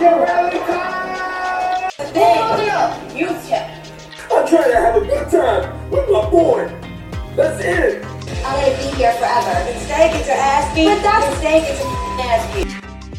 You tip. I'm trying to have a good time with my boy. That's it. I'm gonna be here forever. You stay, get your ass beat. But that's stay, get your ass beat.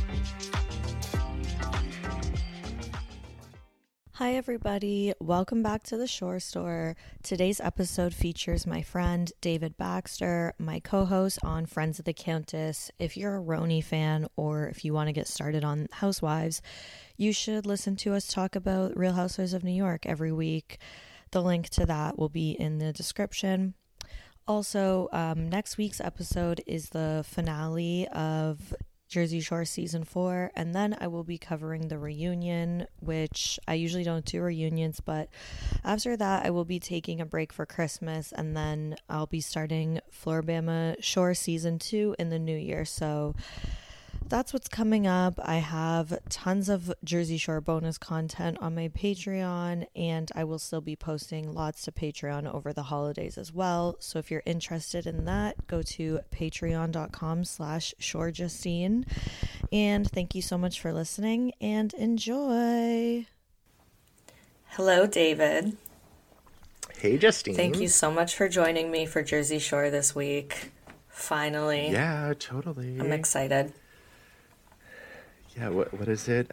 Hi everybody, welcome back to the Shore Store. Today's episode features my friend David Baxter, my co-host on Friends of the Countess. If you're a Roni fan or if you want to get started on Housewives, you should listen to us talk about Real Housewives of New York every week. The link to that will be in the description. Also, next week's episode is the finale of Jersey Shore Season 4, and then I will be covering the reunion, which I usually don't do reunions, but after that I will be taking a break for Christmas, and then I'll be starting Floribama Shore Season 2 in the new year, so that's what's coming up. I have tons of Jersey Shore bonus content on my Patreon, and I will still be posting lots to Patreon over the holidays as well. So if you're interested in that, go to patreon.com/ShoreJustine. And thank you so much for listening and enjoy. Hello, David. Hey, Justine. Thank you so much for joining me for Jersey Shore this week. Finally. Yeah, totally. I'm excited. Yeah, what is it?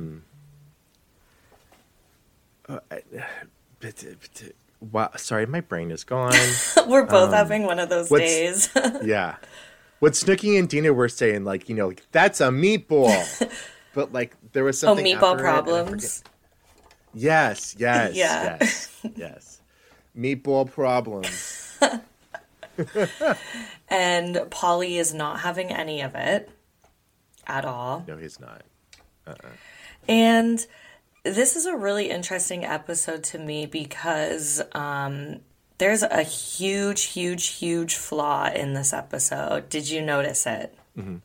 Wow, sorry, my brain is gone. We're both having one of those days. Yeah. What Snooki and Dina were saying, like, you know, that's a meatball. But, like, there was something meatball after problems. Yes. Yeah. Yes. Meatball problems. And Polly is not having any of it at all. No, he's not. And this is a really interesting episode to me because there's a huge flaw in this episode. Did you notice it? Mm-hmm.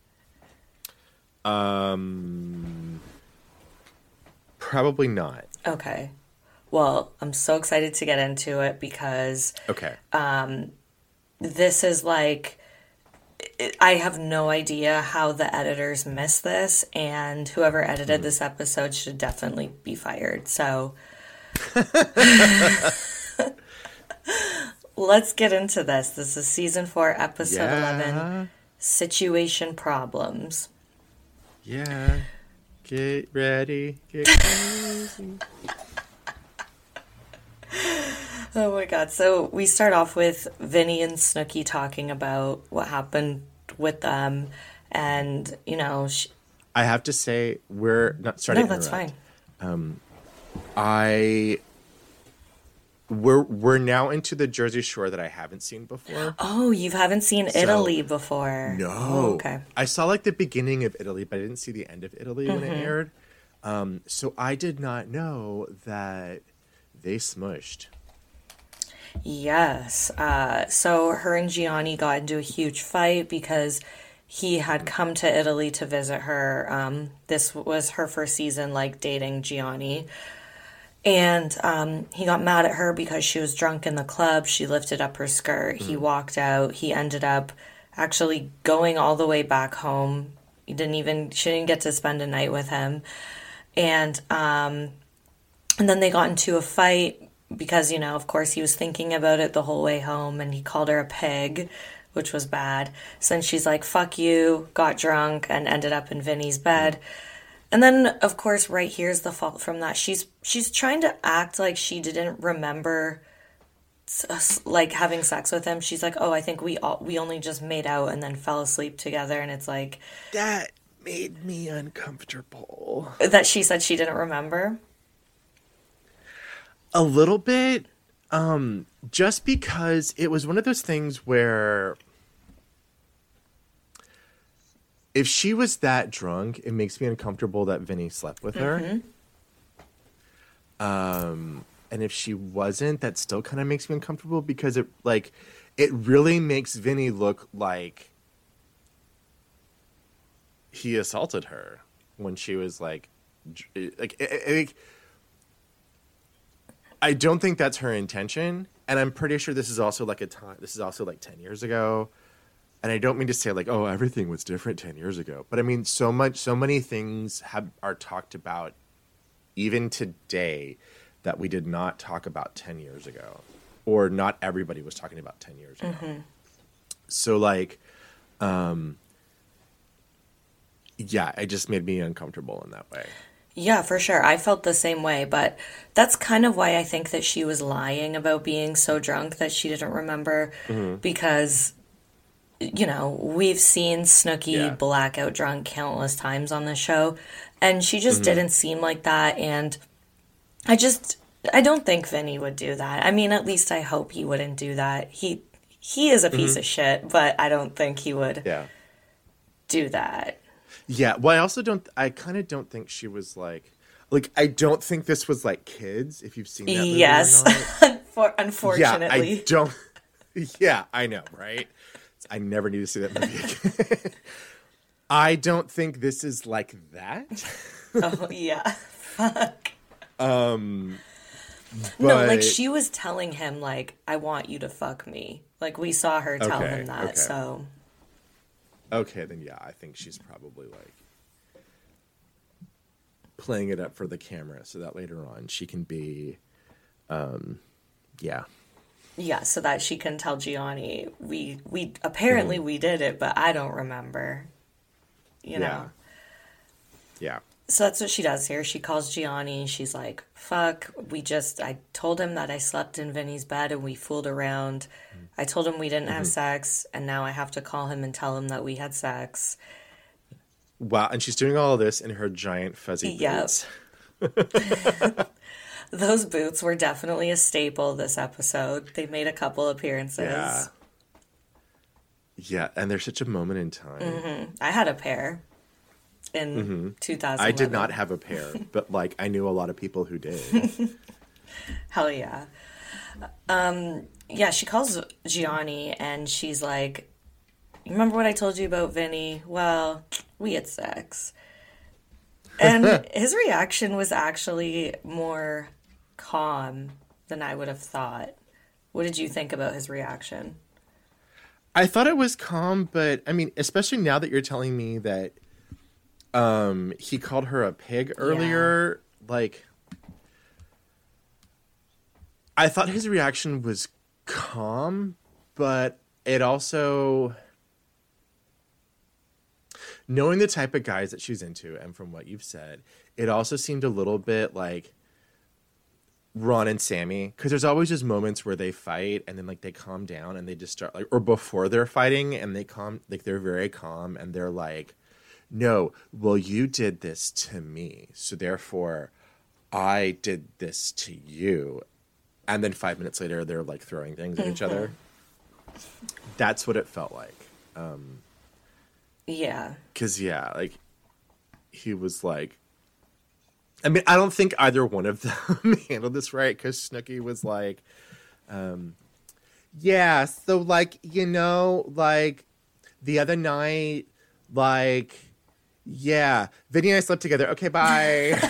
Probably not. Okay. Well, I'm so excited to get into it because this is like, I have no idea how the editors missed this, and whoever edited this episode should definitely be fired. So let's get into this. This is season 4, episode 11, Situation Problems. Yeah. Get ready. Get crazy. Oh my god. So we start off with Vinny and Snooki talking about what happened with them, and, you know... I have to say, we're not starting to interrupt. Fine. We're now into the Jersey Shore that I haven't seen before. Oh, you haven't seen Italy before? No. Oh, okay. I saw, like, the beginning of Italy, but I didn't see the end of Italy when it aired. So I did not know that they smushed. Yes. So her and Gianni got into a huge fight because he had come to Italy to visit her. This was her first season, like, dating Gianni. And he got mad at her because she was drunk in the club. She lifted up her skirt. He walked out. He ended up actually going all the way back home. She didn't get to spend a night with him. And then they got into a fight because, you know, of course, he was thinking about it the whole way home, and he called her a pig, which was bad. So then she's like, fuck you, got drunk, and ended up in Vinny's bed. And then, of course, right here's the fault from that. She's trying to act like she didn't remember, like, having sex with him. She's like, oh, I think we only just made out and then fell asleep together. And it's like... That made me uncomfortable. That she said she didn't remember? A little bit, just because it was one of those things where if she was that drunk, it makes me uncomfortable that Vinny slept with her. And if she wasn't, that still kind of makes me uncomfortable because it really makes Vinny look like he assaulted her when she was like I don't think that's her intention, and I'm pretty sure this is also like 10 years ago. and I don't mean to say like, oh, everything was different 10 years ago, but I mean, so many things are talked about even today that we did not talk about 10 years ago, or not everybody was talking about 10 years ago. Mm-hmm. So like, yeah, it just made me uncomfortable in that way. Yeah, for sure. I felt the same way, but that's kind of why I think that she was lying about being so drunk that she didn't remember, because, you know, we've seen Snooki blackout drunk countless times on the show, and she just didn't seem like that, and I don't think Vinny would do that. I mean, at least I hope he wouldn't do that. He is a piece of shit, but I don't think he would do that. Yeah, well, I kind of don't think she was like, I don't think this was like Kids, if you've seen that movie or not. Unfortunately. Yeah, I don't, yeah, I know, right? I never need to see that movie again. I don't think this is like that. Oh, yeah. Fuck. But... No, like, she was telling him, like, I want you to fuck me. Like, we saw her tell him that, so... Okay, then yeah, I think she's probably like playing it up for the camera so that later on she can be, yeah. Yeah, so that she can tell Gianni, we apparently we did it, but I don't remember, you know? Yeah. So that's what she does here. She calls Gianni. She's like, fuck, I told him that I slept in Vinny's bed and we fooled around. I told him we didn't have sex, and now I have to call him and tell him that we had sex. Wow, and she's doing all of this in her giant fuzzy boots. Those boots were definitely a staple this episode. They made a couple appearances. Yeah, and they're such a moment in time. Mm-hmm. I had a pair in 2011. I did not have a pair, but like I knew a lot of people who did. Hell yeah. Yeah, she calls Gianni and she's like, remember what I told you about Vinny? Well, we had sex. And his reaction was actually more calm than I would have thought. What did you think about his reaction? I thought it was calm, but I mean, especially now that you're telling me that he called her a pig earlier, like, I thought his reaction was calm, but it also, knowing the type of guys that she's into and from what you've said, it also seemed a little bit like Ron and Sammy, because there's always just moments where they fight and then like they calm down and they just start like, or before they're fighting and they calm, like they're very calm and they're like, no, well, you did this to me, so therefore I did this to you. And then 5 minutes later, they're like throwing things at each other. That's what it felt like. Yeah. Because, yeah, like, he was like, I mean, I don't think either one of them handled this right, because Snooki was like, yeah, so, like, you know, like, the other night, like, yeah, Vinny and I slept together. Okay, bye.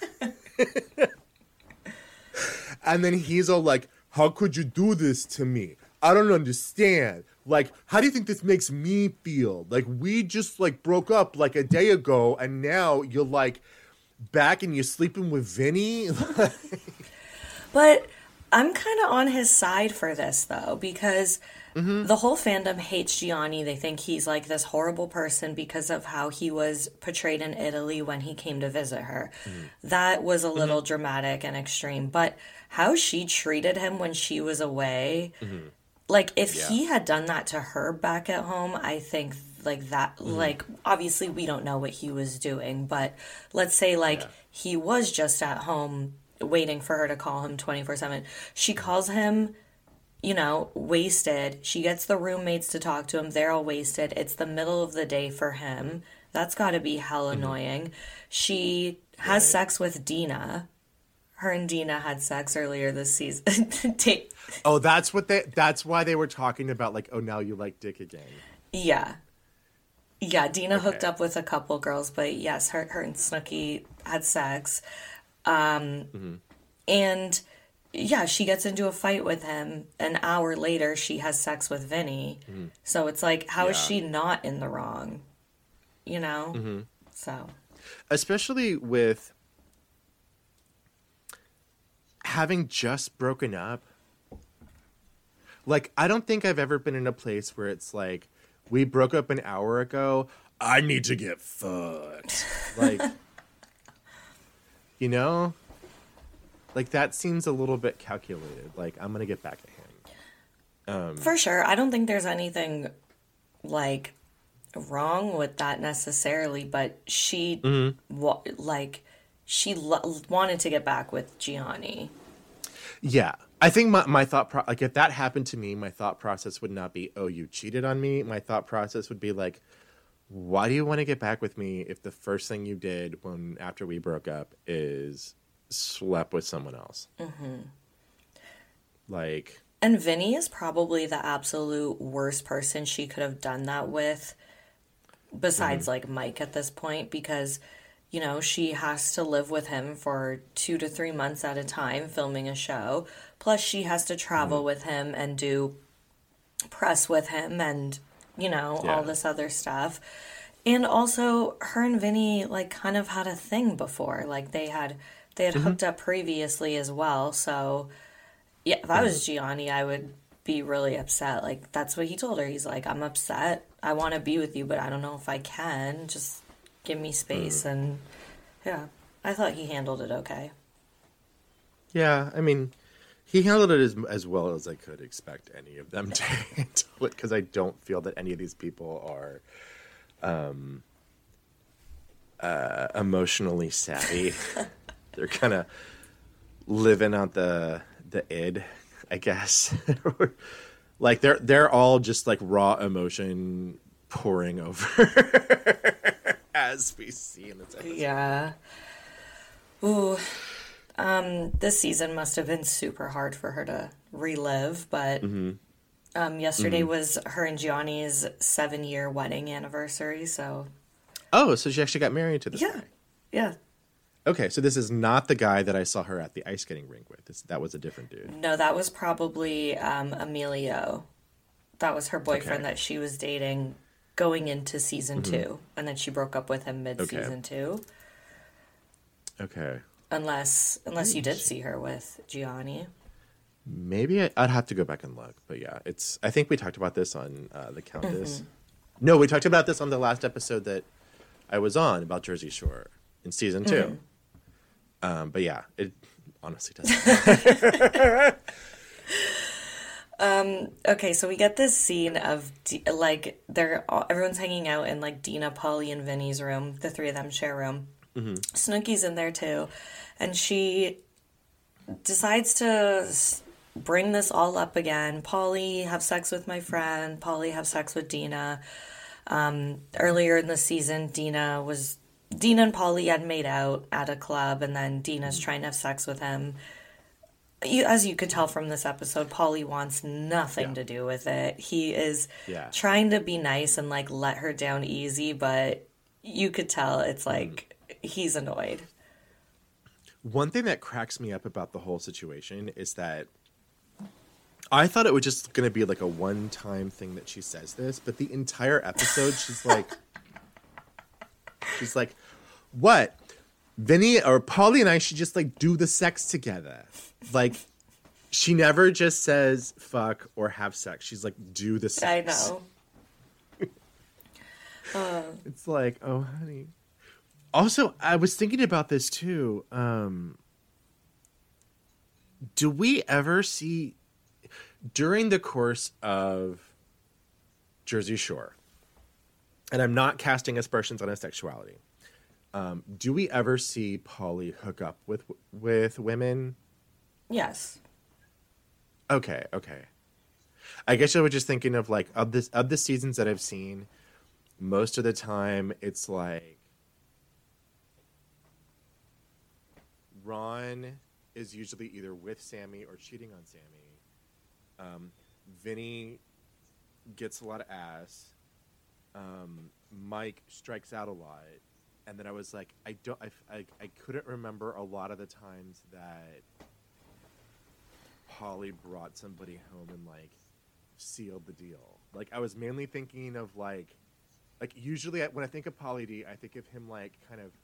And then he's all like, how could you do this to me? I don't understand. Like, how do you think this makes me feel? Like, we just, like, broke up, like, a day ago, and now you're, like, back and you're sleeping with Vinny? But I'm kind of on his side for this, though, because the whole fandom hates Gianni. They think he's, like, this horrible person because of how he was portrayed in Italy when he came to visit her. That was a little dramatic and extreme, but how she treated him when she was away, like, if he had done that to her back at home, I think, like, that, like, obviously we don't know what he was doing, but let's say, like, he was just at home waiting for her to call him 24/7. She calls him, you know, wasted. She gets the roommates to talk to him. They're all wasted. It's the middle of the day for him. That's got to be hell annoying. She has sex with Dina. Her and Dina had sex earlier this season. Oh, that's why they were talking about, like, oh, now you like dick again. Yeah. Yeah, Dina hooked up with a couple girls, but yes, her and Snooki had sex. And yeah, she gets into a fight with him. An hour later, she has sex with Vinny. So it's like, how is Yeah. she not in the wrong? You know? So, Especially with having just broken up. Like, I don't think I've ever been in a place where it's like, we broke up an hour ago. I need to get fucked. Like, you know? Like, that seems a little bit calculated. Like, I'm going to get back at him. for sure, I don't think there's anything, like, wrong with that necessarily, but she, wanted to get back with Gianni. Yeah. I think my thought like, if that happened to me, my thought process would not be, oh, you cheated on me. My thought process would be like, why do you want to get back with me if the first thing you did after we broke up is slept with someone else? Like, And Vinny is probably the absolute worst person she could have done that with, besides like Mike at this point, because, you know, she has to live with him for 2 to 3 months at a time filming a show. Plus, she has to travel with him and do press with him and, you know, all this other stuff. And also, her and Vinny, like, kind of had a thing before. Like, they had hooked up previously as well. So, yeah, if I was Gianni, I would be really upset. Like, that's what he told her. He's like, I'm upset. I want to be with you, but I don't know if I can. Just give me space. And, yeah, I thought he handled it okay. yeah, I mean, he handled it as well as I could expect any of them to handle it, because I don't feel that any of these people are emotionally savvy. They're kind of living on the id, I guess. Like, they're all just like raw emotion pouring over as we see in this episode. Yeah. Ooh. This season must have been super hard for her to relive, but yesterday was her and Gianni's 7-year wedding anniversary, so... Oh, so she actually got married to this Yeah. guy. Yeah. Okay, so this is not the guy that I saw her at the ice skating rink with. That was a different dude. No, that was probably Emilio. That was her boyfriend Okay. that she was dating going into season 2, and then she broke up with him mid-season 2. Okay. Unless you did see her with Gianni. Maybe I'd have to go back and look. But yeah, I think we talked about this on The Countess. No, we talked about this on the last episode that I was on about Jersey Shore in season 2. But yeah, it honestly doesn't. Okay, so we get this scene of everyone's hanging out in like Dina, Polly, and Vinny's room. The three of them share a room. Snooki's in there too, and she decides to bring this all up again. Polly, have sex with my friend. Polly, have sex with Dina. Earlier in the season, Dina and Polly had made out at a club, and then Dina's trying to have sex with him. As you could tell from this episode, Polly wants nothing to do with it. He is trying to be nice and like let her down easy, but you could tell it's like he's annoyed. One thing that cracks me up about the whole situation is that I thought it was just going to be like a one-time thing that she says this, but the entire episode she's like, what? Vinny or Polly and I should just like do the sex together. Like, she never just says fuck or have sex. She's like, do the sex. I know. It's like, oh, honey. Also, I was thinking about this too. Do we ever see, during the course of Jersey Shore, and I'm not casting aspersions on his sexuality, do we ever see Polly hook up with women? Yes. Okay. I guess I was just thinking of like of the seasons that I've seen, most of the time it's like Ron is usually either with Sammy or cheating on Sammy. Vinny gets a lot of ass. Mike strikes out a lot. And then I was like, I couldn't remember a lot of the times that Polly brought somebody home and like sealed the deal. Like I was mainly thinking of like usually when I think of Pauly D, I think of him like kind of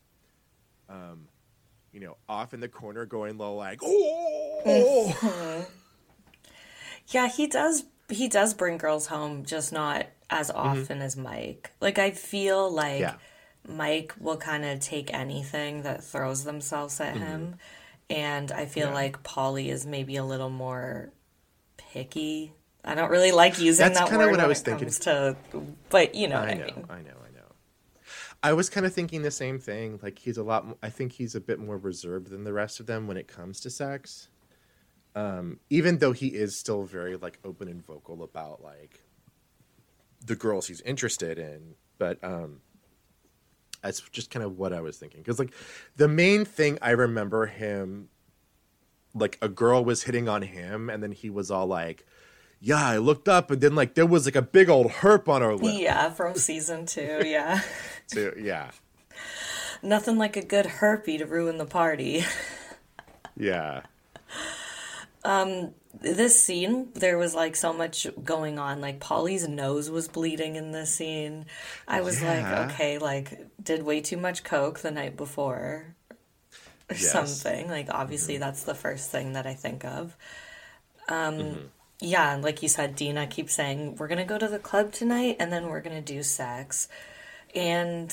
off in the corner going low like oh. Yeah, he does bring girls home, just not as often as Mike. Like I feel like Mike will kind of take anything that throws themselves at him, and I feel like Pauly is maybe a little more picky. I don't really like using that word what when I was it thinking. Comes to, but you know what I mean. I know. I was kind of thinking the same thing. Like I think he's a bit more reserved than the rest of them when it comes to sex. Even though he is still very like open and vocal about like the girls he's interested in, but that's just kind of what I was thinking. Because like the main thing I remember him, like a girl was hitting on him, and then he was all like, "Yeah, I looked up, and then like there was like a big old herp on her lip." Yeah, from season 2. Yeah. So yeah. Nothing like a good herpy to ruin the party. Yeah. This scene, there was like so much going on. Like Polly's nose was bleeding in this scene. I was like, okay, like did way too much coke the night before or something. Like obviously that's the first thing that I think of. Yeah, and like you said, Dina keeps saying, we're going to go to the club tonight and then we're going to do sex. And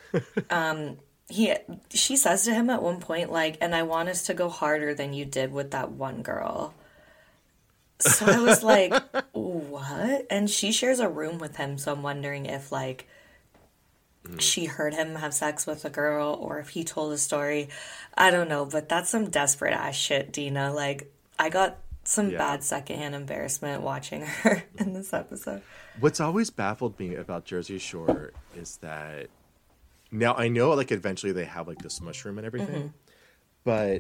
she says to him at one point, like, and I want us to go harder than you did with that one girl. So I was like, what? And she shares a room with him, so I'm wondering if, like, she heard him have sex with a girl or if he told a story. I don't know, but that's some desperate ass shit, Dina. Like, I got some bad secondhand embarrassment watching her in this episode. What's always baffled me about Jersey Shore is that now I know like eventually they have like the smush room and everything, but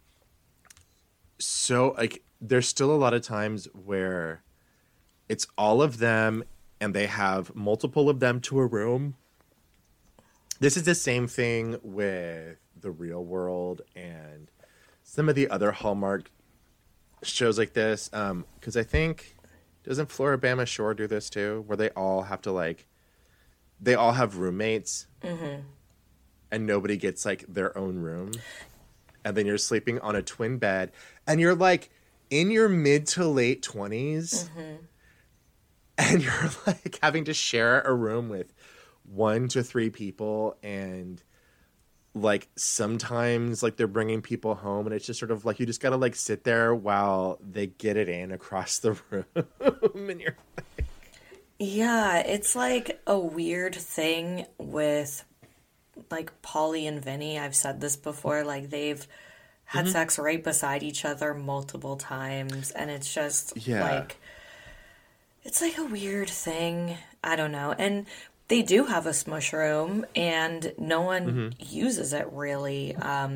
so like there's still a lot of times where it's all of them and they have multiple of them to a room. This is the same thing with The Real World and some of the other Hallmark shows like this, because I think doesn't Floribama Shore do this too, where they all have to like they all have roommates and nobody gets like their own room, and then you're sleeping on a twin bed and you're like in your mid to late 20s and you're like having to share a room with 1 to 3 people, and like sometimes like they're bringing people home and it's just sort of like you just gotta like sit there while they get it in across the room and you're like... Yeah, it's like a weird thing with like Pauly and Vinny. I've said this before, like they've had sex right beside each other multiple times, and it's just like it's like a weird thing. I don't know. And they do have a smush room, and no one uses it really.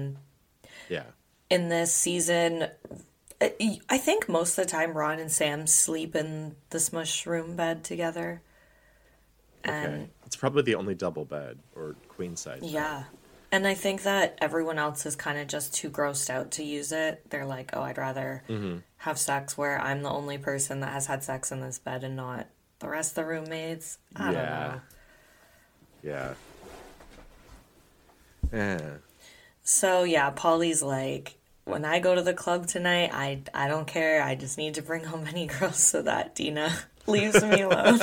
In this season, I think most of the time Ron and Sam sleep in the smush room bed together. And it's probably the only double bed or queen size bed. Yeah. And I think that everyone else is kind of just too grossed out to use it. They're like, oh, I'd rather have sex where I'm the only person that has had sex in this bed and not the rest of the roommates. I don't know. Yeah. So, yeah, Pauly's like, when I go to the club tonight, I don't care. I just need to bring home any girls so that Dina leaves me alone.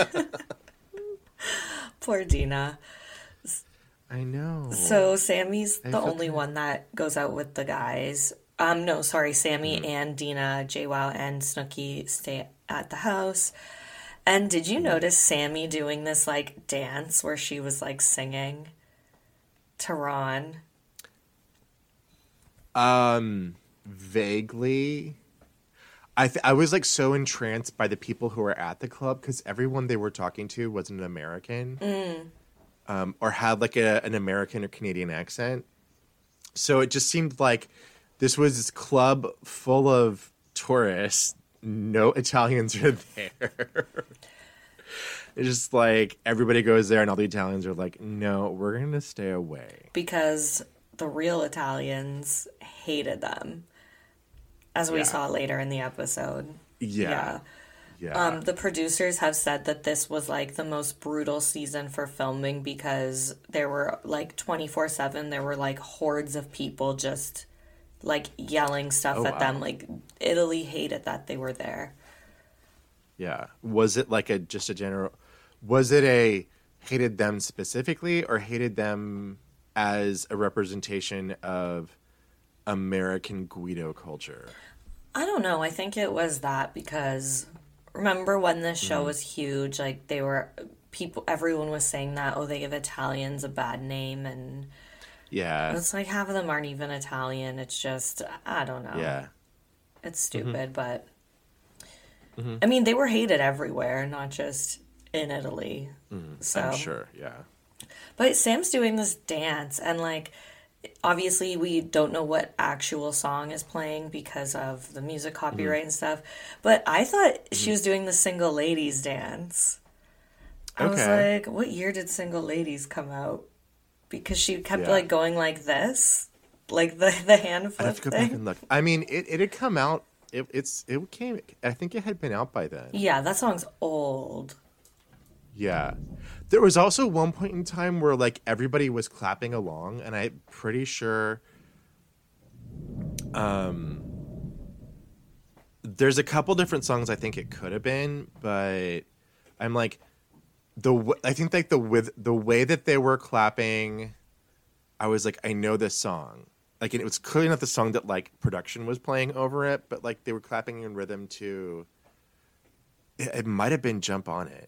Poor Dina. I know. So Sammy's the only one that goes out with the guys. No, sorry, Sammy and Dina, JWoww, and Snooki stay at the house. And did you notice Sammy doing this, like, dance where she was, like, singing to Ron? Vaguely. I was, like, so entranced by the people who were at the club because everyone they were talking to was an American. Or had, like, an American or Canadian accent. So it just seemed like this was this club full of tourists. No Italians are there. It's just like everybody goes there and all the Italians are like, no, we're going to stay away. Because the real Italians hated them. as we saw later in the episode. Yeah. Yeah. The producers have said that this was like the most brutal season for filming because there were like 24/7, there were like hordes of people just like yelling stuff at them. Like Italy hated that they were there. Yeah. Was it like was it a hated them specifically or hated them as a representation of American Guido culture? I don't know. I think it was that because remember when this show was huge, like everyone was saying that, oh, they give Italians a bad name, and it's like half of them aren't even Italian. It's just, I don't know. Yeah. It's stupid, but I mean, they were hated everywhere, not just in Italy. So I'm sure, yeah. But Sam's doing this dance, and like, obviously we don't know what actual song is playing because of the music copyright and stuff, but I thought she was doing the Single Ladies dance. I was like, what year did Single Ladies come out? Because she kept like going like this, like the hand flip I have to go back and look. I mean, it had come out. It came. I think it had been out by then. Yeah, that song's old. Yeah. There was also one point in time where like everybody was clapping along, and I'm pretty sure there's a couple different songs I think it could have been, but I'm like I think like the way that they were clapping, I was like, I know this song. Like, and it was clearly not the song that like production was playing over it, but like they were clapping in rhythm to it might have been Jump on It.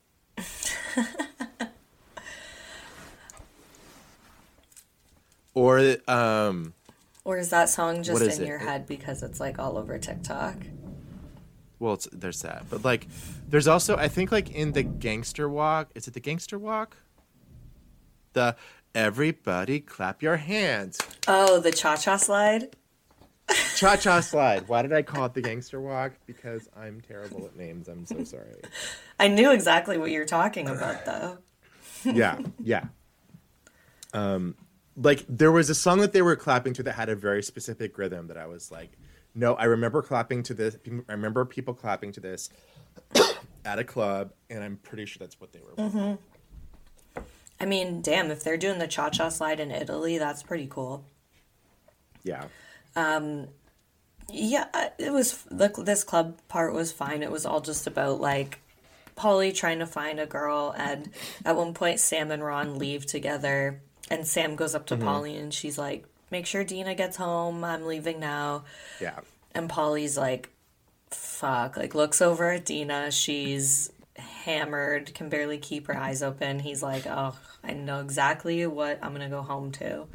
Or is that song just in your head because it's like all over TikTok? Well, there's that, but like, there's also I think like in the Gangster Walk. Is it the Gangster Walk? The everybody clap your hands. Oh, the cha-cha slide. Cha-cha slide. Why did I call it the Gangster Walk? Because I'm terrible at names. I'm so sorry. I knew exactly what you're talking about, though. Yeah. Like, there was a song that they were clapping to that had a very specific rhythm that I was like, no, I remember clapping to this. I remember people clapping to this at a club, and I'm pretty sure that's what they were playing. I mean, damn, if they're doing the cha-cha slide in Italy, that's pretty cool. Yeah. Yeah, it was, this club part was fine. It was all just about, like, Polly trying to find a girl, and at one point Sam and Ron leave together, and Sam goes up to Polly, and she's like, make sure Dina gets home, I'm leaving now. Yeah. And Polly's like, fuck, like, looks over at Dina, she's hammered, can barely keep her eyes open. He's like, oh, I know exactly what I'm gonna go home to.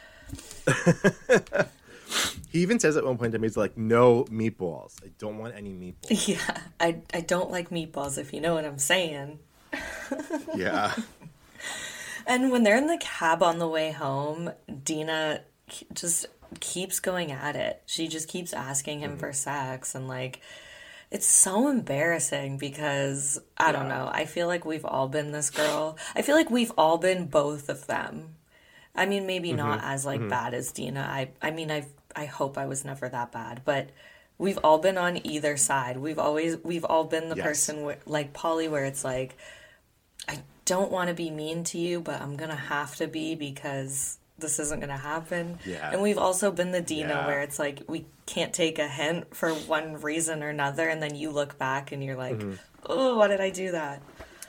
He even says at one point to me, he's like, no meatballs. I don't want any meatballs. Yeah, I don't like meatballs, if you know what I'm saying. Yeah. And when they're in the cab on the way home, Dina just keeps going at it. She just keeps asking him for sex, and like, it's so embarrassing because, I don't know, I feel like we've all been this girl. I feel like we've all been both of them. I mean, maybe not as like bad as Dina. I mean, I hope I was never that bad, but we've all been on either side. We've all been the person like Polly, where it's like, I don't want to be mean to you, but I'm gonna have to be because this isn't gonna happen. Yeah. And we've also been the Dina where it's like we can't take a hint for one reason or another, and then you look back and you're like, oh, why did I do that?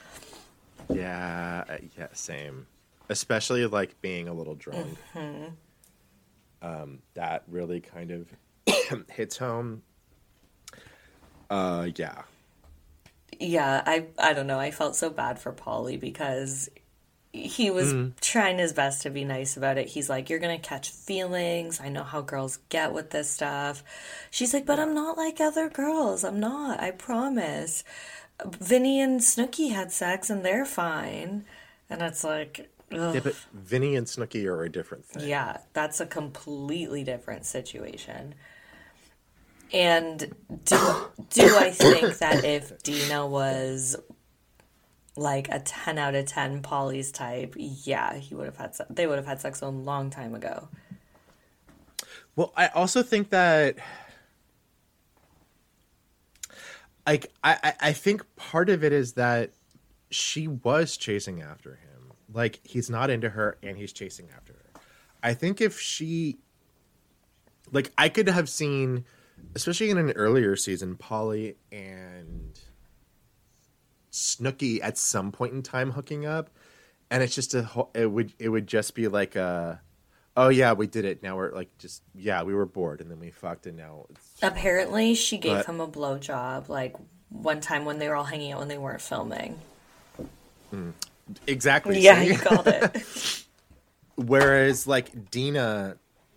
Yeah, same. Especially like being a little drunk. That really kind of hits home. Yeah. Yeah, I don't know. I felt so bad for Polly because he was trying his best to be nice about it. He's like, you're going to catch feelings. I know how girls get with this stuff. She's like, but I'm not like other girls. I'm not. I promise. Vinny and Snooki had sex and they're fine. And it's like, ugh. Yeah, but Vinny and Snooki are a different thing. Yeah, that's a completely different situation. And do I think that if Dina was like a 10 out of 10 Polly's type, yeah, they would have had sex a long time ago. Well, I also think that like I think part of it is that she was chasing after him. Like, he's not into her and he's chasing after her. I think if she, like, I could have seen, especially in an earlier season, Polly and Snooki at some point in time hooking up, and it's just it would just be like a, oh yeah, we did it. Now we're like, just, yeah, we were bored and then we fucked and now it's... Apparently she gave him a blowjob like one time when they were all hanging out when they weren't filming. Exactly. Yeah, you called it. Whereas like Dina,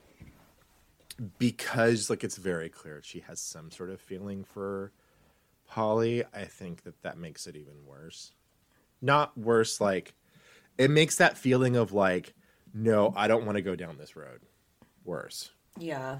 because like it's very clear she has some sort of feeling for Polly, I think that makes it even worse. Not worse, like, it makes that feeling of like, no, I don't want to go down this road, worse. Yeah.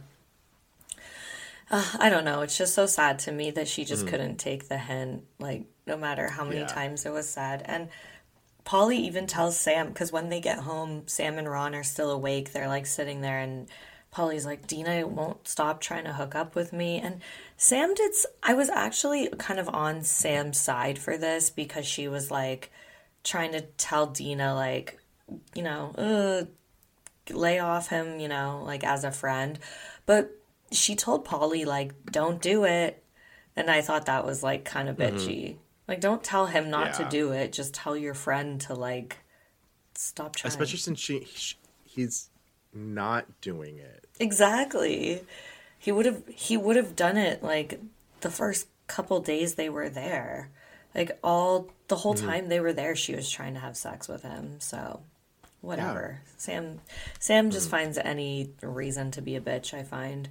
I don't know. It's just so sad to me that she just couldn't take the hint, like, no matter how many times it was said. And Polly even tells Sam, because when they get home, Sam and Ron are still awake. They're, like, sitting there, and Polly's like, Dina won't stop trying to hook up with me. And Sam did... I was actually kind of on Sam's side for this, because she was, like, trying to tell Dina, like, you know, lay off him, you know, like, as a friend. But she told Polly, like, don't do it. And I thought that was, like, kind of bitchy. Like, don't tell him not to do it. Just tell your friend to, like, stop trying. Especially since he's not doing it. Exactly. He would have done it, like, the first couple days they were there. Like, the whole time they were there, she was trying to have sex with him. So, whatever. Yeah. Sam just finds any reason to be a bitch, I find.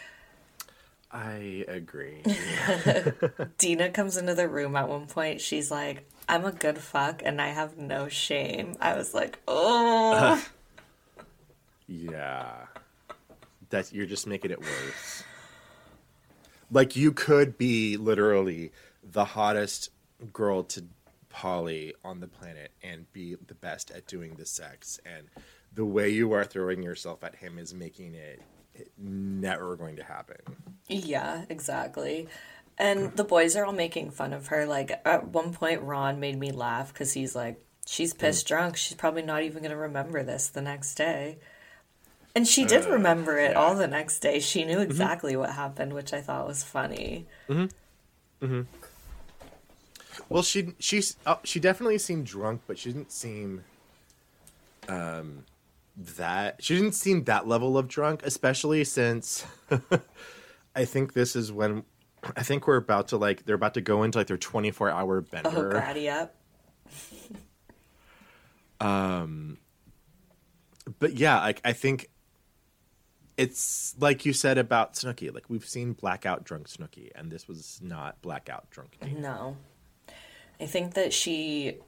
I agree. Dina comes into the room at one point. She's like, I'm a good fuck and I have no shame. I was like, oh. Yeah. That you're just making it worse. Like, you could be literally the hottest girl to Polly on the planet and be the best at doing the sex, and the way you are throwing yourself at him is making it never going to happen. Yeah, exactly. And the boys are all making fun of her. Like, at one point, Ron made me laugh because he's like, she's pissed drunk. She's probably not even going to remember this the next day. And she did remember it all the next day. She knew exactly what happened, which I thought was funny. Well, she definitely seemed drunk, but she didn't seem that level of drunk, especially since I think this is when I think they're about to go into like their 24-hour bender. Oh, bratty up. But yeah, like, I think it's like you said about Snooki. Like, we've seen blackout drunk Snooki, and this was not blackout drunk Dina. No. I think that she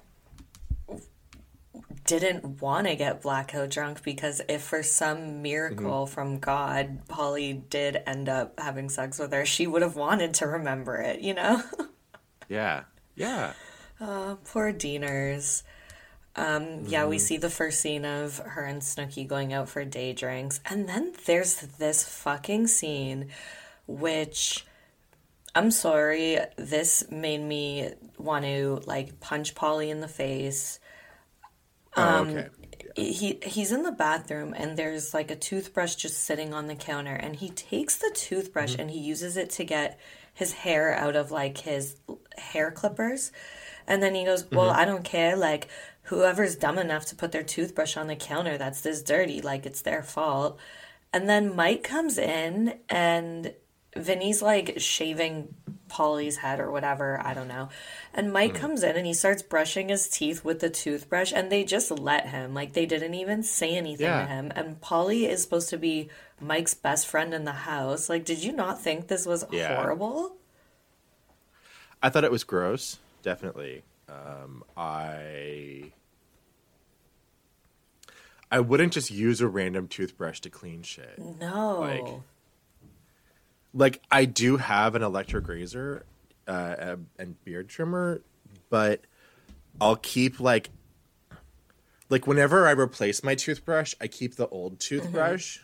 didn't want to get blackout drunk, because if for some miracle from God, Polly did end up having sex with her, she would have wanted to remember it, you know? Yeah. Poor Deaners. Yeah, we see the first scene of her and Snooki going out for day drinks. And then there's this fucking scene, which, I'm sorry, this made me want to, like, punch Polly in the face. Okay. Yeah. He's in the bathroom, and there's, like, a toothbrush just sitting on the counter. And he takes the toothbrush and he uses it to get his hair out of, like, his hair clippers. And then he goes, well, I don't care, like, whoever's dumb enough to put their toothbrush on the counter that's this dirty, like, it's their fault. And then Mike comes in, and Vinny's, like, shaving Polly's head or whatever, I don't know. And Mike comes in, and he starts brushing his teeth with the toothbrush, and they just let him. Like, they didn't even say anything to him. And Polly is supposed to be Mike's best friend in the house. Like, did you not think this was horrible? I thought it was gross. Definitely. I wouldn't just use a random toothbrush to clean shit. No. Like I do have an electric razor and beard trimmer, but I'll keep like whenever I replace my toothbrush, I keep the old toothbrush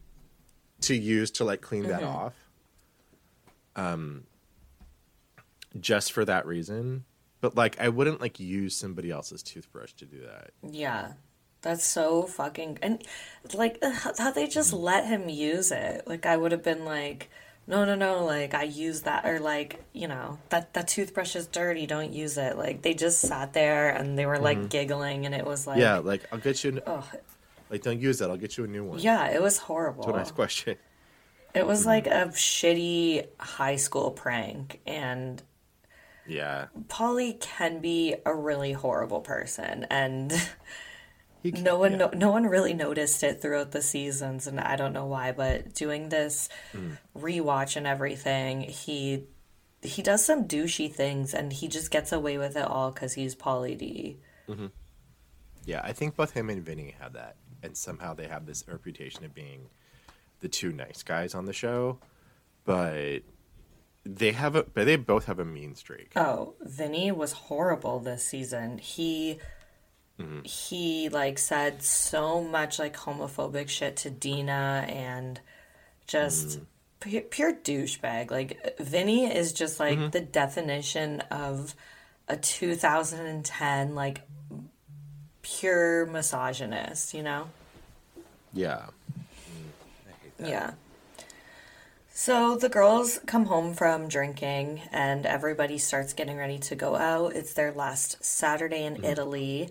to use to like clean that off. just for that reason. But like, I wouldn't like use somebody else's toothbrush to do that. Yeah. That's so fucking, and like how they just let him use it. Like I would have been like, no, like I use that, or like, you know, that toothbrush is dirty, don't use it. Like they just sat there and they were like giggling, and it was like, Yeah, like I'll get you. oh, Like, don't use that. I'll get you a new one. yeah, it was horrible. That's a nice question. It was like a shitty high school prank, and Yeah. Paulie can be a really horrible person, and He can- no one yeah. no one really noticed it throughout the seasons, and I don't know why, but doing this rewatch and everything, he does some douchey things, and he just gets away with it all because he's Paulie D. Yeah, I think both him and Vinny have that, and somehow they have this reputation of being the two nice guys on the show, but they both have a mean streak. Oh, Vinny was horrible this season. He like said so much like homophobic shit to Dina, and just pure douchebag. Like Vinny is just like the definition of a 2010 like pure misogynist, you know? Yeah. I hate that. Yeah. So the girls come home from drinking, and everybody starts getting ready to go out. It's their last Saturday in Italy.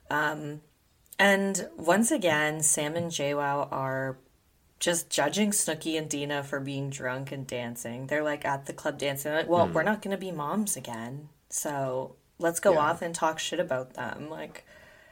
And once again, Sam and JWoww are just judging Snooki and Dina for being drunk and dancing. They're like at the club dancing. They're like, well, we're not going to be moms again. So let's go off and talk shit about them. Like,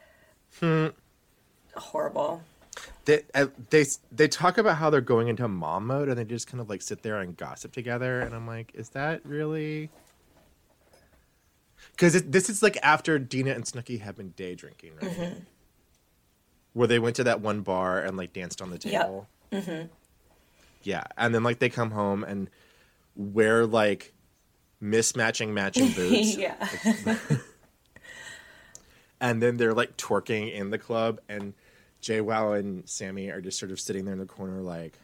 horrible. They talk about how they're going into mom mode, and they just kind of like sit there and gossip together, and I'm like, is that really? Because this is like after Dina and Snooki have been day drinking, right? Where they went to that one bar and like danced on the table. Yeah, and then like they come home and wear like mismatching matching boots. Yeah. And then they're like twerking in the club, and JWoww and Sammy are just sort of sitting there in the corner like,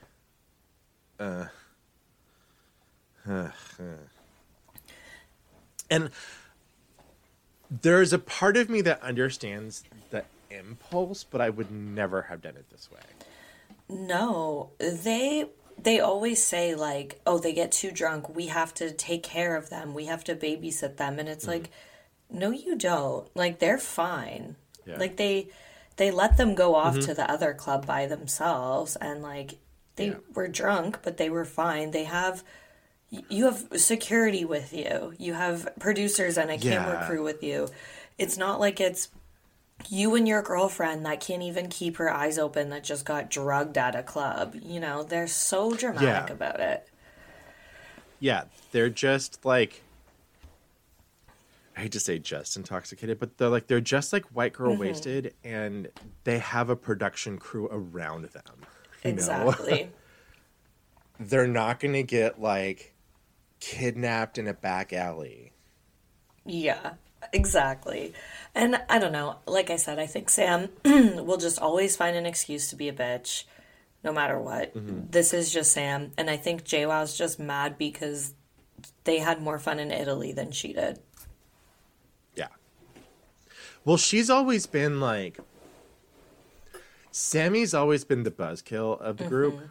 And there's a part of me that understands the impulse, but I would never have done it this way. No, they always say like, oh, they get too drunk, we have to take care of them, we have to babysit them, and it's like, no, you don't. Like they're fine. Yeah. Like they let them go off to the other club by themselves, and like they were drunk, but they were fine. You have security with you. You have producers and a camera crew with you. It's not like it's you and your girlfriend that can't even keep her eyes open that just got drugged at a club. You know, they're so dramatic about it. Yeah, they're just like, I hate to say just intoxicated, but they're just like white girl wasted, and they have a production crew around them. You know? Exactly. They're not going to get like kidnapped in a back alley. Yeah, exactly. And I don't know. Like I said, I think Sam will just always find an excuse to be a bitch, no matter what. This is just Sam. And I think JWoww's just mad because they had more fun in Italy than she did. Yeah. Well, she's always been like, Sammy's always been the buzzkill of the group.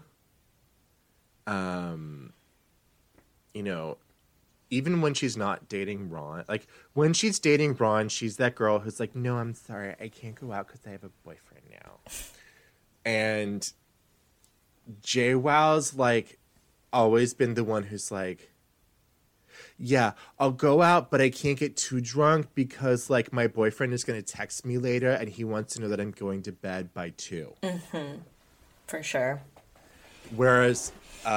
You know, even when she's not dating Ron, like when she's dating Ron, she's that girl who's like, no, I'm sorry, I can't go out because I have a boyfriend now. And JWoww's like always been the one who's like, yeah, I'll go out, but I can't get too drunk because like my boyfriend is going to text me later and he wants to know that I'm going to bed by 2. For sure. Whereas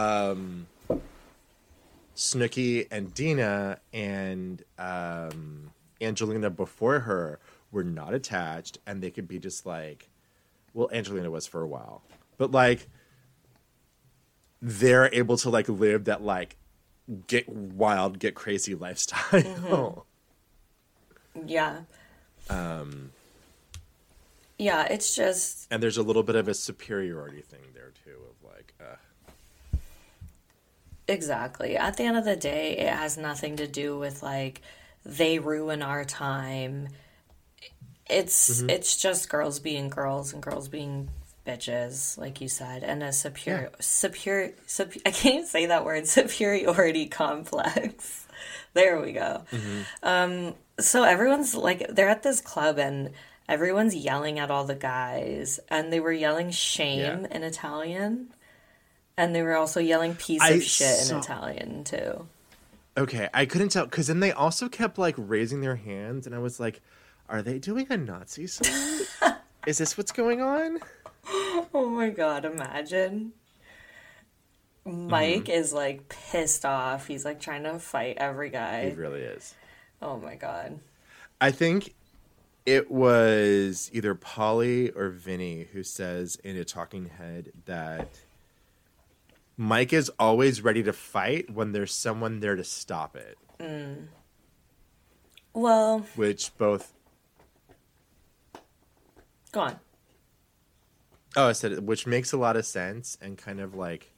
Snooki and Dina and Angelina before her were not attached, and they could be just like, well, Angelina was for a while, but like they're able to like live that like get wild, get crazy lifestyle. Yeah. Yeah, it's just... And there's a little bit of a superiority thing there too, of like, Exactly. At the end of the day, it has nothing to do with like they ruin our time. It's just girls being girls and girls being bitches, like you said, and a I can't even say that word, superiority complex. There we go. So everyone's like, they're at this club and everyone's yelling at all the guys, and they were yelling shame in Italian, and they were also yelling piece of shit in Italian too. Okay, I couldn't tell, because then they also kept like raising their hands, and I was like, are they doing a Nazi salute? Is this what's going on? Oh my god, imagine. Mike is like pissed off. He's like trying to fight every guy. He really is. Oh my god. I think it was either Polly or Vinny who says in a talking head that Mike is always ready to fight when there's someone there to stop it. Well, Which both... go on. Oh, I said it, which makes a lot of sense and kind of like...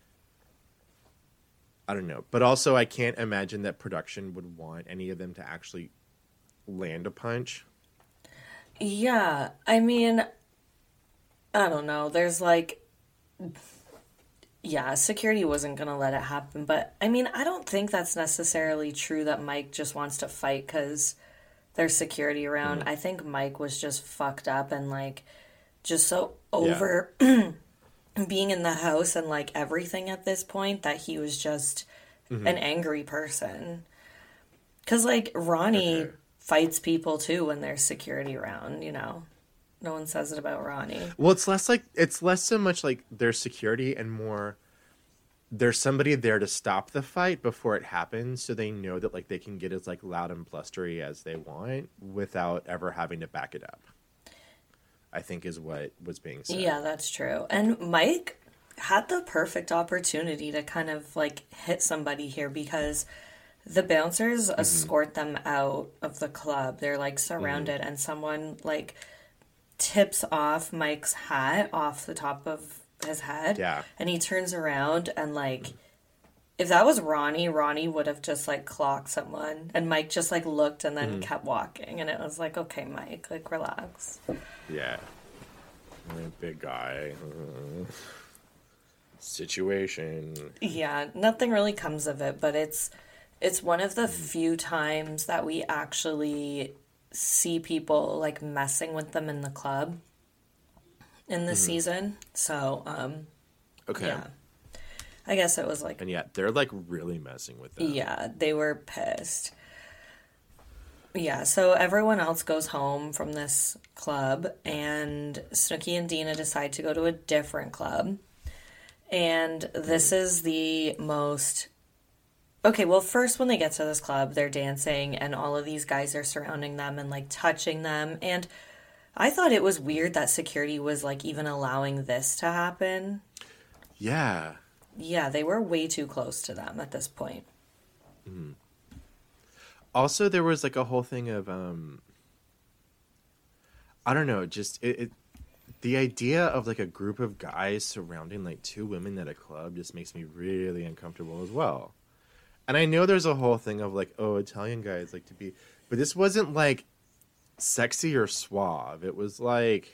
I don't know. But also I can't imagine that production would want any of them to actually land a punch. Yeah, I mean, I don't know. There's like... Yeah, security wasn't going to let it happen. But, I mean, I don't think that's necessarily true that Mike just wants to fight because there's security around. I think Mike was just fucked up and, like, just so over being in the house and, like, everything at this point that he was just an angry person. Because, like, Ronnie fights people, too, when there's security around, you know? No one says it about Ronnie. Well, it's less so much like there's security and more there's somebody there to stop the fight before it happens, so they know that like they can get as like loud and blustery as they want without ever having to back it up. I think is what was being said. Yeah, that's true. And Mike had the perfect opportunity to kind of like hit somebody here because the bouncers escort them out of the club. They're like surrounded and someone like tips off Mike's hat off the top of his head. Yeah. And he turns around and like if that was Ronnie would have just like clocked someone. And Mike just like looked and then kept walking. And it was like, okay, Mike, like relax. Yeah. Big guy. Situation. Yeah, nothing really comes of it, but it's one of the few times that we actually see people like messing with them in the club in the season. So, Okay. yeah. I guess it was like... And yeah, they're like really messing with them. Yeah, they were pissed. Yeah, so everyone else goes home from this club, and Snooki and Dina decide to go to a different club. And this is the most... Okay, well, first when they get to this club, they're dancing, and all of these guys are surrounding them and, like, touching them. And I thought it was weird that security was, like, even allowing this to happen. Yeah. Yeah, they were way too close to them at this point. Mm-hmm. Also, there was, like, a whole thing of, I don't know, just... the idea of, like, a group of guys surrounding, like, two women at a club just makes me really uncomfortable as well. And I know there's a whole thing of, like, oh, Italian guys like to be... But this wasn't, like, sexy or suave. It was, like...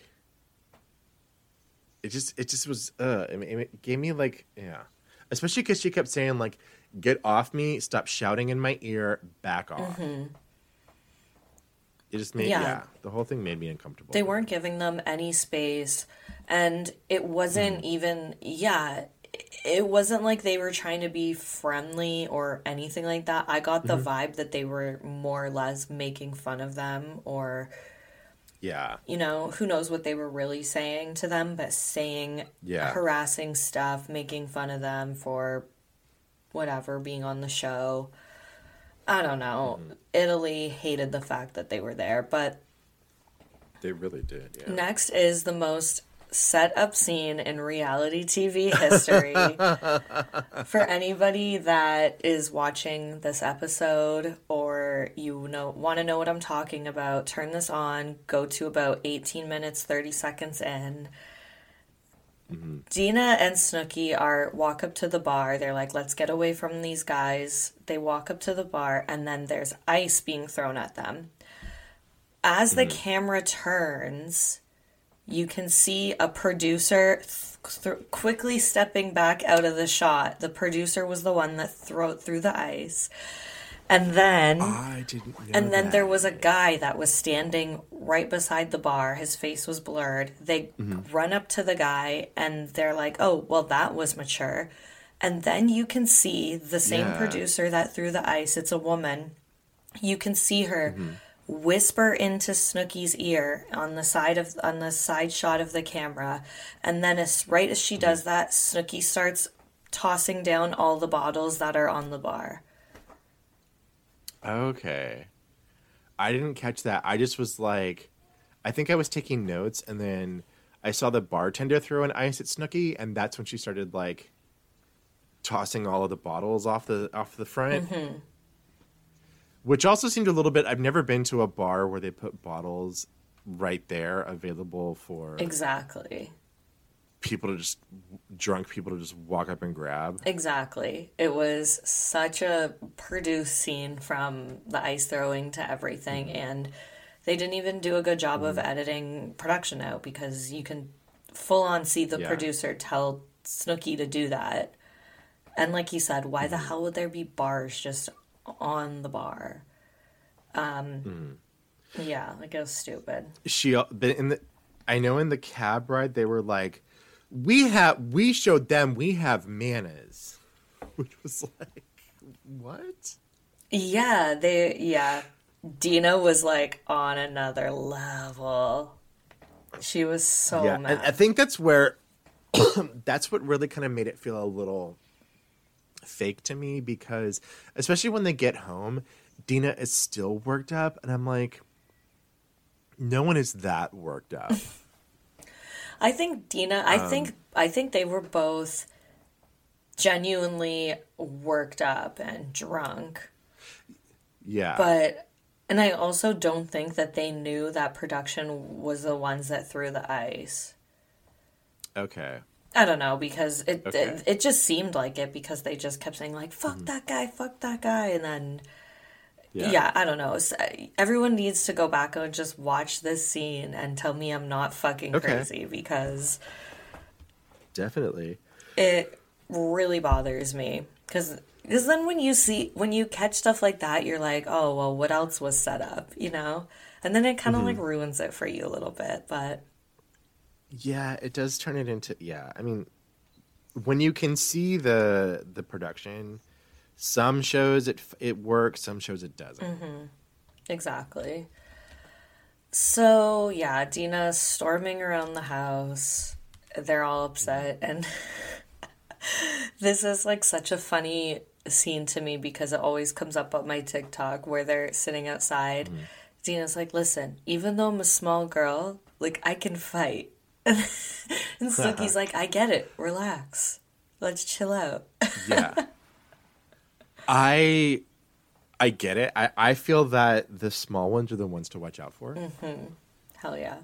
It just was... It gave me, like... Yeah. Especially because she kept saying, like, get off me, stop shouting in my ear, back off. It just made... Yeah. The whole thing made me uncomfortable. They weren't giving them any space. And it wasn't even... Yeah... It wasn't like they were trying to be friendly or anything like that. I got the vibe that they were more or less making fun of them or, you know, who knows what they were really saying to them, but saying harassing stuff, making fun of them for whatever, being on the show. I don't know. Italy hated the fact that they were there, but... They really did, yeah. Next is the most... set up scene in reality TV history. For anybody that is watching this episode or you want to know what I'm talking about, turn this on, go to about 18 minutes, 30 seconds in. Dina and Snooki walk up to the bar. They're like, let's get away from these guys. They walk up to the bar, and then there's ice being thrown at them. As the camera turns, you can see a producer quickly stepping back out of the shot. The producer was the one that threw the ice. And then, I didn't know that. there was a guy that was standing right beside the bar. His face was blurred. They run up to the guy and they're like, oh, well, that was mature. And then you can see the same producer that threw the ice. It's a woman. You can see her whisper into Snooki's ear on the side shot of the camera. And then right as she does that, Snooki starts tossing down all the bottles that are on the bar. Okay. I didn't catch that. I just was like, I think I was taking notes, and then I saw the bartender throw an ice at Snooki, and that's when she started like tossing all of the bottles off the front. Which also seemed a little bit, I've never been to a bar where they put bottles right there available for Exactly. drunk people to just walk up and grab. Exactly. It was such a produced scene, from the ice throwing to everything, and they didn't even do a good job of editing production out, because you can full on see the producer tell Snooki to do that. And like you said, why the hell would there be bars just on the bar? Yeah, like, it was stupid. I know in the cab ride they were like, we showed them we have manners, which was like, what? Yeah, Dina was like on another level. She was so mad. And I think that's where that's what really kind of made it feel a little fake to me, because especially when they get home, Dina is still worked up, and I'm like, no one is that worked up. I think Dina, I think they were both genuinely worked up and drunk. Yeah. And I also don't think that they knew that production was the ones that threw the ice. Okay. I don't know, because it just seemed like it, because they just kept saying like, fuck that guy, and then yeah, I don't know. Everyone needs to go back and just watch this scene and tell me I'm not fucking crazy, because definitely it really bothers me, because then when you catch stuff like that, you're like, oh well, what else was set up, you know? And then it kind of like ruins it for you a little bit. But yeah, it does turn it into, I mean, when you can see the production, some shows it works, some shows it doesn't. Exactly. So yeah, Dina's storming around the house. They're all upset, and this is like such a funny scene to me, because it always comes up on my TikTok where they're sitting outside. Dina's like, listen, even though I'm a small girl, like, I can fight. And Snooki's like, I get it. Relax. Let's chill out. Yeah. I get it. I feel that the small ones are the ones to watch out for. Hell yeah.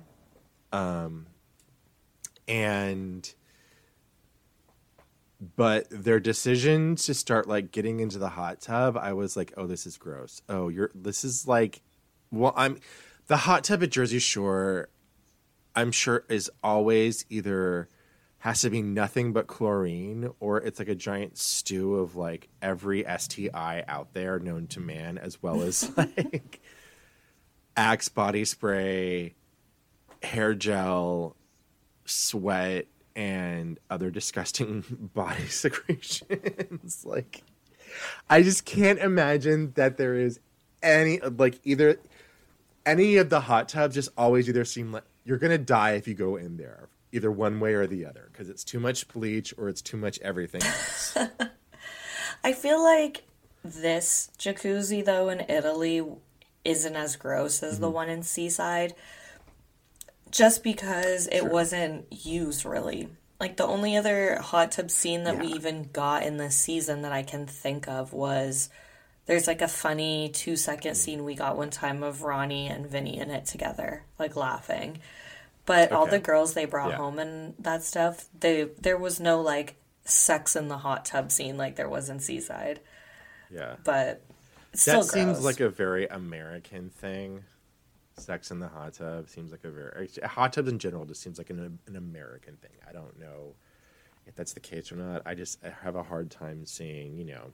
But their decision to start like getting into the hot tub, I was like, oh, this is gross. Oh, this is like, well, the hot tub at Jersey Shore, I'm sure is always either has to be nothing but chlorine, or it's like a giant stew of like every STI out there known to man, as well as like Axe body spray, hair gel, sweat, and other disgusting body secretions. Like, I just can't imagine that there is any of the hot tubs just always either seem like you're gonna die if you go in there, either one way or the other, because it's too much bleach or it's too much everything else. I feel like this jacuzzi, though, in Italy isn't as gross as the one in Seaside, just because it wasn't used, really. Like, the only other hot tub scene that we even got in this season that I can think of was, there's like a funny 2-second scene we got one time of Ronnie and Vinny in it together, like laughing. But all Okay. the girls they brought Yeah. home and that stuff, there was no like sex in the hot tub scene like there was in Seaside. Yeah. But it's still That seems gross. like a very American thing. Sex in the hot tub seems like a very hot tubs in general just seems like an American thing. I don't know if that's the case or not. I have a hard time seeing,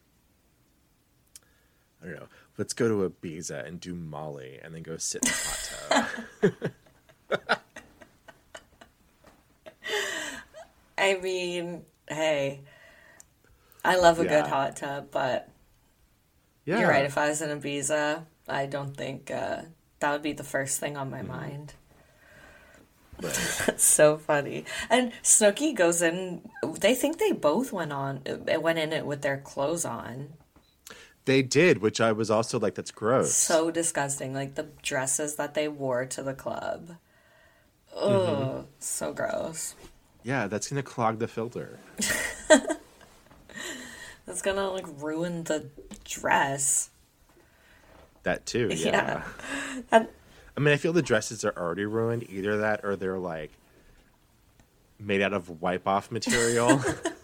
I don't know. Let's go to Ibiza and do Molly and then go sit in the hot tub. I mean, hey, I love a good Yeah. hot tub, but Yeah. you're right. If I was in Ibiza, I don't think that would be the first thing on my mind. Right. That's so funny. And Snooki goes in. They think they both went in it with their clothes on. They did, which I was also like, that's gross. So disgusting. Like the dresses that they wore to the club. Ugh, so gross. Yeah, that's going to clog the filter. That's gonna like ruin the dress. That too, yeah. Yeah. And I mean, I feel the dresses are already ruined. Either that or they're like made out of wipe off material.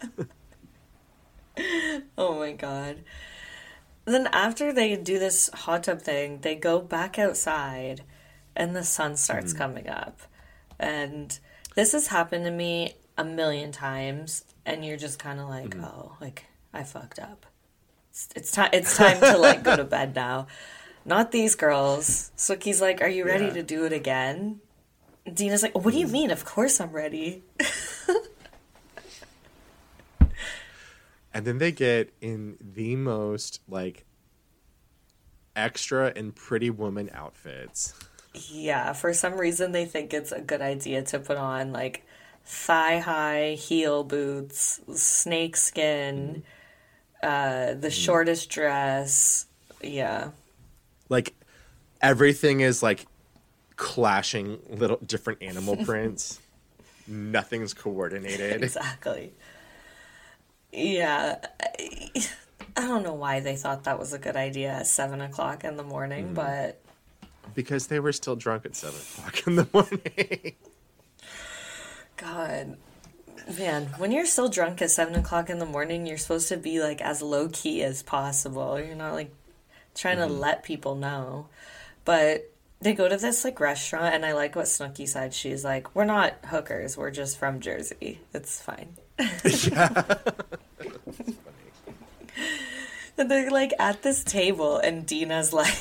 oh my god. Then after they do this hot tub thing, they go back outside and the sun starts coming up. And this has happened to me a million times and you're just kind of like, oh, like I fucked up. It's time to like go to bed now. Not these girls. Suki's like, are you ready Yeah. to do it again? Dina's like, what do you mean? Of course I'm ready. And then they get in the most like extra and pretty woman outfits. Yeah, for some reason they think it's a good idea to put on like thigh-high heel boots, snake skin, the shortest dress. Yeah. Like everything is like clashing little different animal prints. Nothing's coordinated. Exactly. Yeah. I don't know why they thought that was a good idea at 7 o'clock in the morning, but Because they were still drunk at 7 o'clock in the morning. God. Man, when you're still drunk at 7 o'clock in the morning, you're supposed to be like as low key as possible. You're not like trying to let people know. But they go to this like restaurant, and I like what Snooki said. She's like, we're not hookers, we're just from Jersey. It's fine. And they're like at this table, and Dina's like,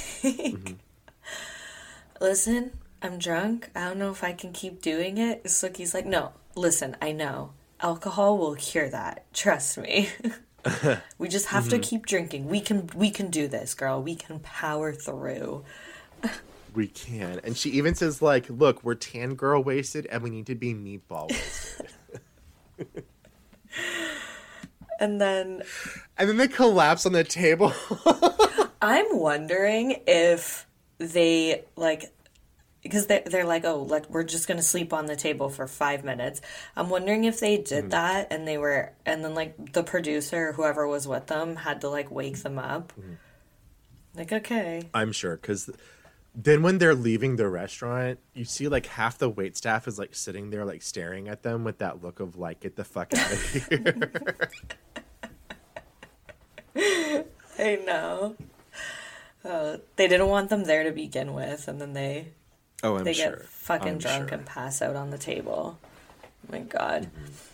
listen, I'm drunk. I don't know if I can keep doing it. Suki's like, no, listen, I know. Alcohol will cure that. Trust me. We just have to keep drinking. We can do this, girl. We can power through. We can. And she even says like, look, we're tan girl wasted and we need to be meatball wasted. And then And then they collapse on the table. I'm wondering if they like, because they're like, oh, we're just gonna sleep on the table for 5 minutes. I'm wondering if they did that and then like the producer or whoever was with them had to like wake them up. Like, okay. I'm sure, because then when they're leaving the restaurant, you see like half the wait staff is like sitting there like staring at them with that look of like, get the fuck out of here. I know. They didn't want them there to begin with, and then they Oh, I'm get sure. fucking I'm drunk sure. and pass out on the table. Oh my god.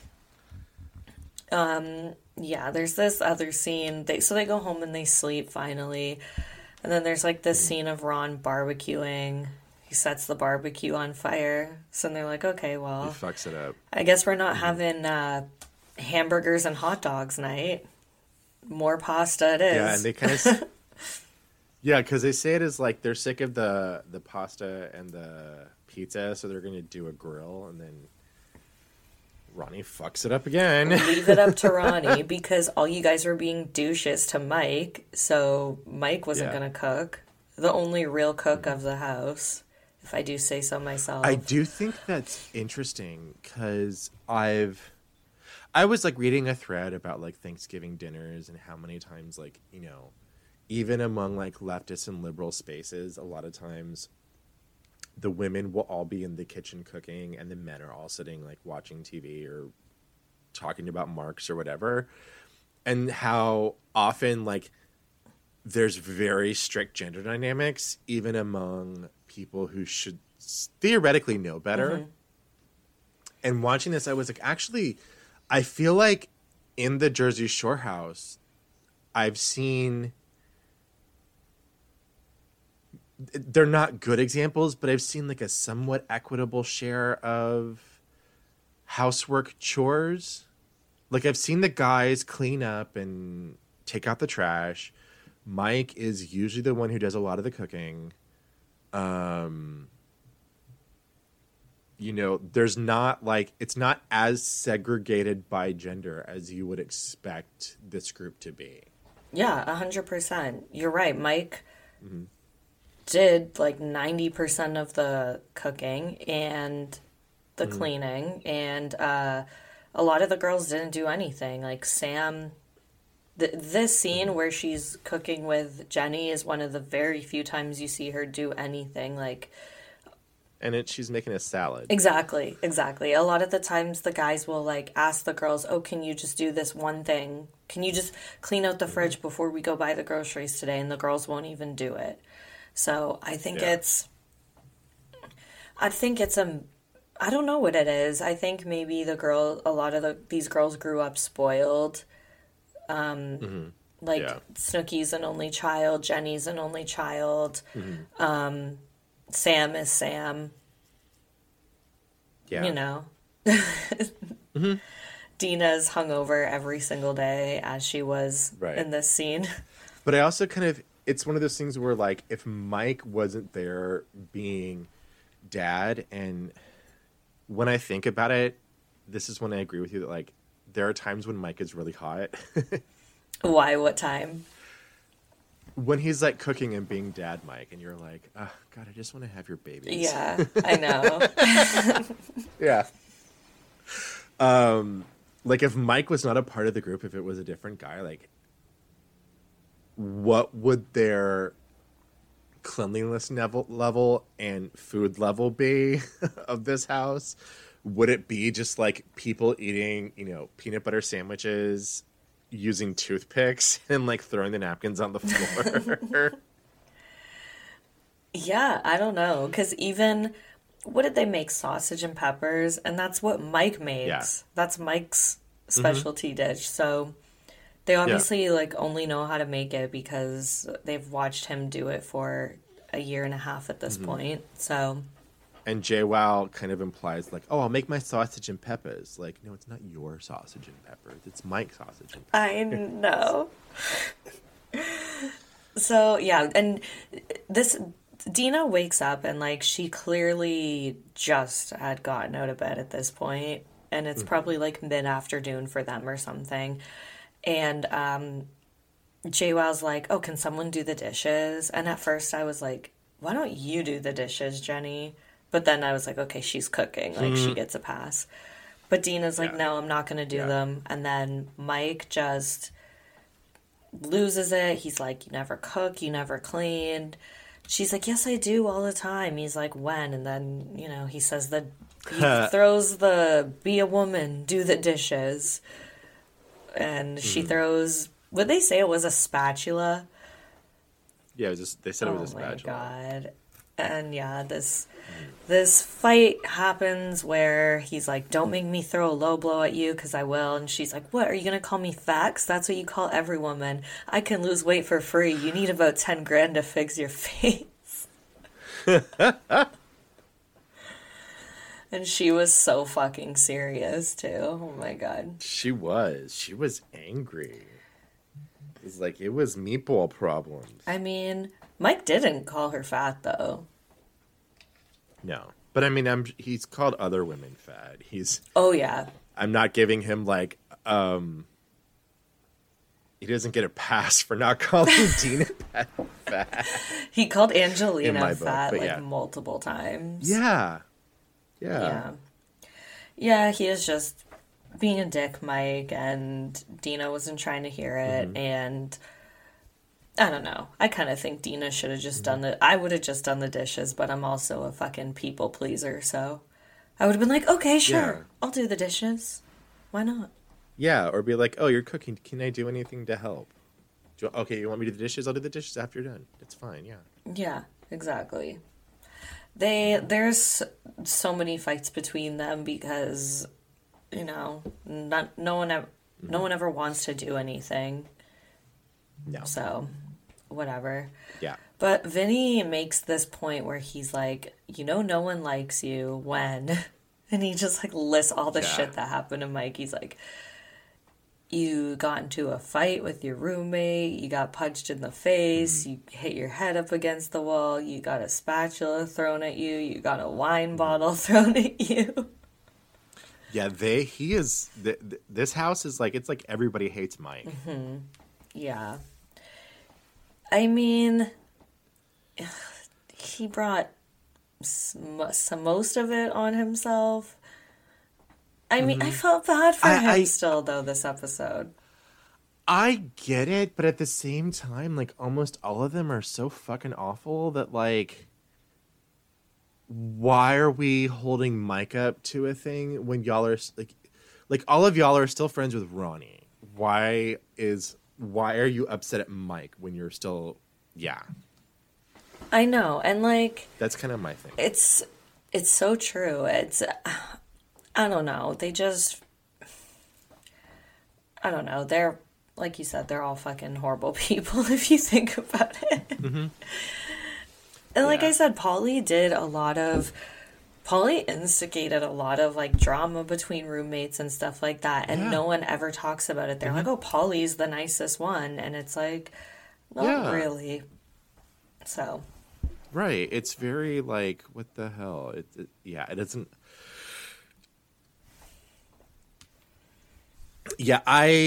Yeah, there's this other scene. So they go home and they sleep finally. And then there's like this scene of Ron barbecuing. He sets the barbecue on fire. So then they're like, okay, He well, fucks it up. I guess we're not having hamburgers and hot dogs night. More pasta it is. Yeah, and they kind of... Yeah, because they say it is like they're sick of the pasta and the pizza, so they're going to do a grill, and then Ronnie fucks it up again. Leave it up to Ronnie because all you guys were being douches to Mike, so Mike wasn't Yeah. going to cook. The only real cook of the house, if I do say so myself. I do think that's interesting because I was like reading a thread about like Thanksgiving dinners and how many times like, you know, even among like leftist and liberal spaces, a lot of times the women will all be in the kitchen cooking and the men are all sitting like watching TV or talking about Marx or whatever. And how often like there's very strict gender dynamics even among people who should theoretically know better. Mm-hmm. And watching this, I was like, actually, I feel like in the Jersey Shore house, I've seen, they're not good examples, but I've seen like a somewhat equitable share of housework chores. Like I've seen the guys clean up and take out the trash. Mike is usually the one who does a lot of the cooking. You know, there's not like, it's not as segregated by gender as you would expect this group to be. Yeah, 100%. You're right. Mike did like 90% of the cooking and the cleaning, and a lot of the girls didn't do anything. Like Sam, this scene where she's cooking with Jenny is one of the very few times you see her do anything. Like, and she's making a salad. Exactly. A lot of the times the guys will like ask the girls, oh, can you just do this one thing? Can you just clean out the fridge before we go buy the groceries today? And the girls won't even do it. So I think I don't know what it is. I think maybe a lot of these girls grew up spoiled. Snooki's an only child. Jenny's an only child. Sam is Sam. Yeah. You know. Dina's hungover every single day as she was in this scene. But I also it's one of those things where like if Mike wasn't there being dad, and when I think about it, this is when I agree with you that like there are times when Mike is really hot. Why? What time? When he's like cooking and being dad Mike, and you're like, oh, God, I just want to have your babies. Yeah, I know. Yeah. Like if Mike was not a part of the group, if it was a different guy, like what would their cleanliness level and food level be of this house? Would it be just like people eating, you know, peanut butter sandwiches using toothpicks and like throwing the napkins on the floor? Yeah, I don't know. Because even, what did they make? Sausage and peppers. And that's what Mike makes. Yeah. That's Mike's specialty dish. So they obviously like only know how to make it because they've watched him do it for a year and a half at this point. So. And JWoww kind of implies like, oh, I'll make my sausage and peppers. Like, no, it's not your sausage and peppers. It's Mike's sausage and peppers. I know. So, yeah. And Dina wakes up and like she clearly just had gotten out of bed at this point. And it's probably like mid-afternoon for them or something. And JWoww's like, oh, can someone do the dishes? And at first I was like, why don't you do the dishes, Jenny? But then I was like, okay, she's cooking. Like, she gets a pass. But Dina's like, no, I'm not going to do them. And then Mike just loses it. He's like, you never cook, you never clean. She's like, yes, I do all the time. He's like, when? And then, you know, he says that he throws the be a woman, do the dishes. And she throws, would they say it was a spatula? Yeah, they said it was a spatula. Oh, my God. And yeah, this fight happens where he's like, don't make me throw a low blow at you because I will. And she's like, what, are you going to call me fat? 'Cause that's what you call every woman. I can lose weight for free. You need about 10 grand to fix your face. And she was so fucking serious too. Oh my God. She was angry. It was like, it was meatball problems. I mean, Mike didn't call her fat, though. No. But, I mean, he's called other women fat. Oh, yeah. I'm not giving him, like, he doesn't get a pass for not calling Dina fat. He called Angelina fat, multiple times. Yeah. Yeah, he is just being a dick, Mike, and Dina wasn't trying to hear it, and I don't know. I kind of think Dina should have just done I would have just done the dishes, but I'm also a fucking people pleaser, so I would have been like, okay, sure, Yeah. I'll do the dishes. Why not? Yeah, or be like, oh, you're cooking. Can I do anything to help? Okay, you want me to do the dishes? I'll do the dishes after you're done. It's fine, yeah. Yeah, exactly. There's so many fights between them because, you know, no one ever wants to do anything. No. So, whatever. Yeah. But Vinny makes this point where he's like, you know, no one likes you when, and he just like lists all the shit that happened to Mike. He's like, you got into a fight with your roommate, you got punched in the face, you hit your head up against the wall, you got a spatula thrown at you, you got a wine bottle thrown at you. Yeah, this house is like, it's like everybody hates Mike. Yeah. I mean, he brought most of it on himself. I mean, I felt bad for him still, though, this episode. I get it, but at the same time, like, almost all of them are so fucking awful that, like, why are we holding Mike up to a thing when y'all are, like all of y'all are still friends with Ronnie? Why are you upset at Mike when you're still, yeah. I know, and, like... That's kind of my thing. It's so true. I don't know. They just... I don't know. They're, like you said, they're all fucking horrible people if you think about it. And like I said, Polly instigated a lot of like drama between roommates and stuff like that. And no one ever talks about it. They're like, oh, Polly's the nicest one. And it's like, not really. So. Right. It's very like, what the hell? It doesn't. Yeah,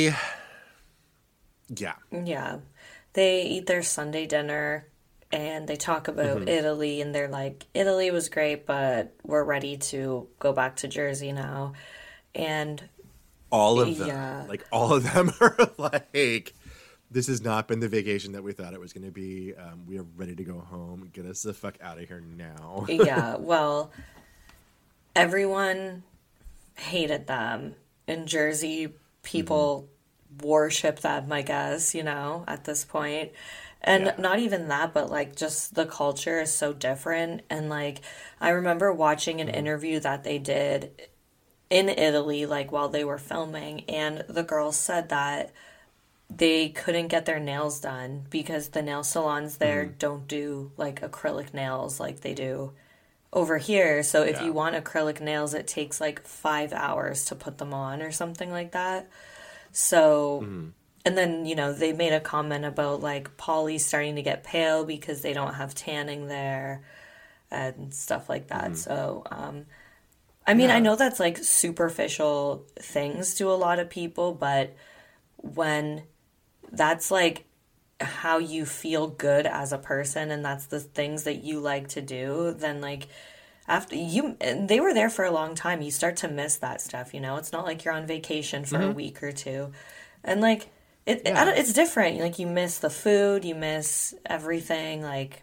Yeah. They eat their Sunday dinner and they talk about Italy and they're like, Italy was great, but we're ready to go back to Jersey now. And all of them, like all of them are like, this has not been the vacation that we thought it was going to be. We are ready to go home. Get us the fuck out of here now. Yeah, well, everyone hated them. In Jersey, people worship them, I guess, you know, at this point. And not even that, but like just the culture is so different. And like, I remember watching an interview that they did in Italy, like while they were filming, and the girls said that they couldn't get their nails done because the nail salons there don't do like acrylic nails like they do over here. So if you want acrylic nails, it takes like 5 hours to put them on or something like that. So, and then, you know, they made a comment about like Polly starting to get pale because they don't have tanning there and stuff like that. So, I mean, I know that's like superficial things to a lot of people, but when that's like how you feel good as a person and that's the things that you like to do, then like after they were there for a long time, you start to miss that stuff, you know. It's not like you're on vacation for a week or two, and like it's different. Like you miss the food, you miss everything. Like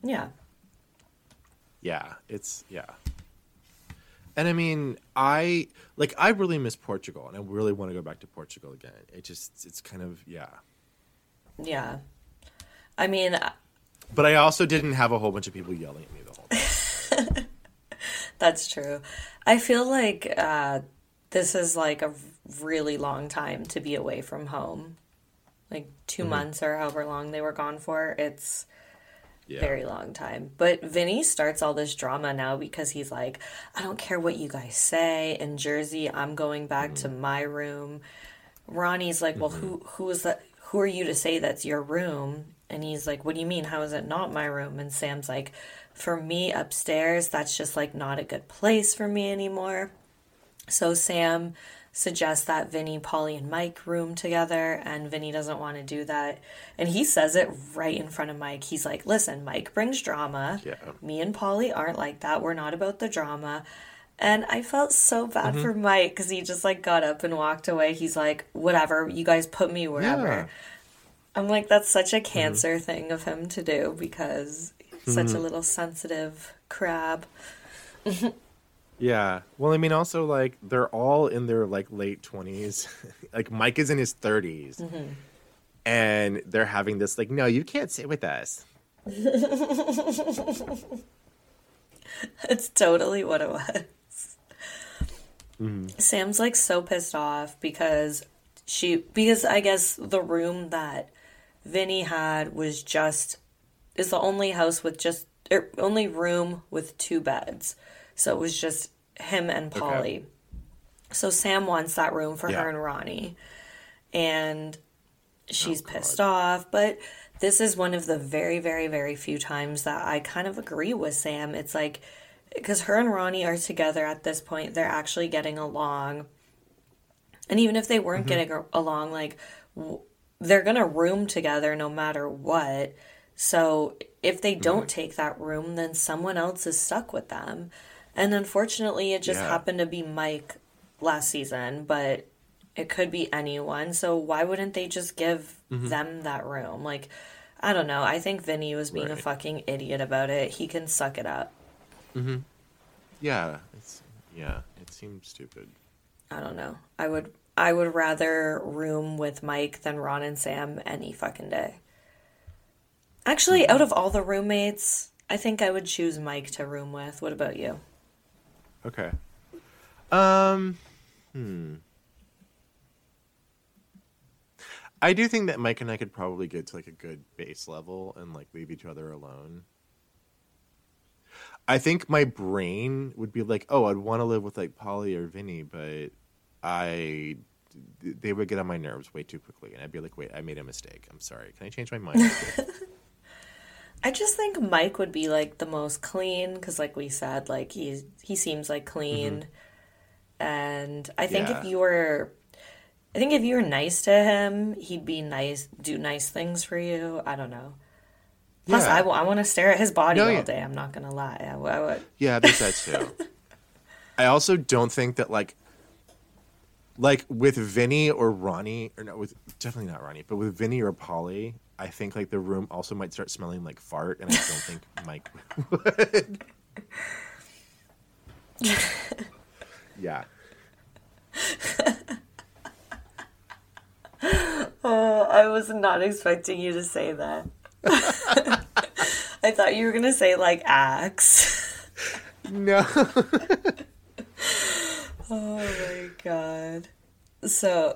And I mean, I really miss Portugal, and I really want to go back to Portugal again. It's kind of yeah. I mean, but I also didn't have a whole bunch of people yelling at me the whole time. That's true. I feel like this is like a really long time to be away from home. Like 2 months or however long they were gone for. It's very long time. But Vinny starts all this drama now because he's like, I don't care what you guys say. In Jersey, I'm going back to my room. Ronnie's like, well, who is that? Who are you to say that's your room? And he's like, what do you mean? How is it not my room? And Sam's like, for me upstairs, that's just like not a good place for me anymore. So Sam suggests that Vinny, Polly, and Mike room together, and Vinny doesn't want to do that. And he says it right in front of Mike. He's like, listen, Mike brings drama. Yeah. Me and Polly aren't like that. We're not about the drama. And I felt so bad for Mike because he just like got up and walked away. He's like, whatever, you guys put me wherever. I'm like, that's such a Cancer thing of him to do because he's such a little sensitive crab. Yeah. Well, I mean, also, like, they're all in their, like, late 20s. Like, Mike is in his 30s. And they're having this, like, no, you can't sit with us. It's totally what it was. Sam's, like, so pissed off because I guess the room that Vinny had is the only house with only room with 2 beds. So it was just him and Polly. Okay. So Sam wants that room for her and Ronnie. And she's pissed off. But this is one of the very, very, very few times that I kind of agree with Sam. It's like, because her and Ronnie are together at this point. They're actually getting along. And even if they weren't getting along, like, they're going to room together no matter what. So if they don't take that room, then someone else is stuck with them. And unfortunately, it just happened to be Mike last season, but it could be anyone. So why wouldn't they just give them that room? Like, I don't know. I think Vinny was being a fucking idiot about it. He can suck it up. Yeah. It seems stupid. I don't know. I would rather room with Mike than Ron and Sam any fucking day. Actually, out of all the roommates, I think I would choose Mike to room with. What about you? Okay. I do think that Mike and I could probably get to, like, a good base level and, like, leave each other alone. I think my brain would be like, oh, I'd want to live with, like, Polly or Vinny, but they would get on my nerves way too quickly. And I'd be like, wait, I made a mistake. I'm sorry. Can I change my mind? I just think Mike would be, like, the most clean because, like we said, like, he seems, like, clean. And I think if you were nice to him, he'd be nice, do nice things for you. I don't know. Plus, I want to stare at his body all day. I'm not going to lie. I would. Yeah, there's that too. I also don't think that, like with Vinny or Ronnie, or no, definitely not Ronnie, but with Vinny or Polly, I think, like, the room also might start smelling like fart, and I don't think Mike would. Yeah. Oh, I was not expecting you to say that. I thought you were going to say, like, Axe. No. Oh, my God. So...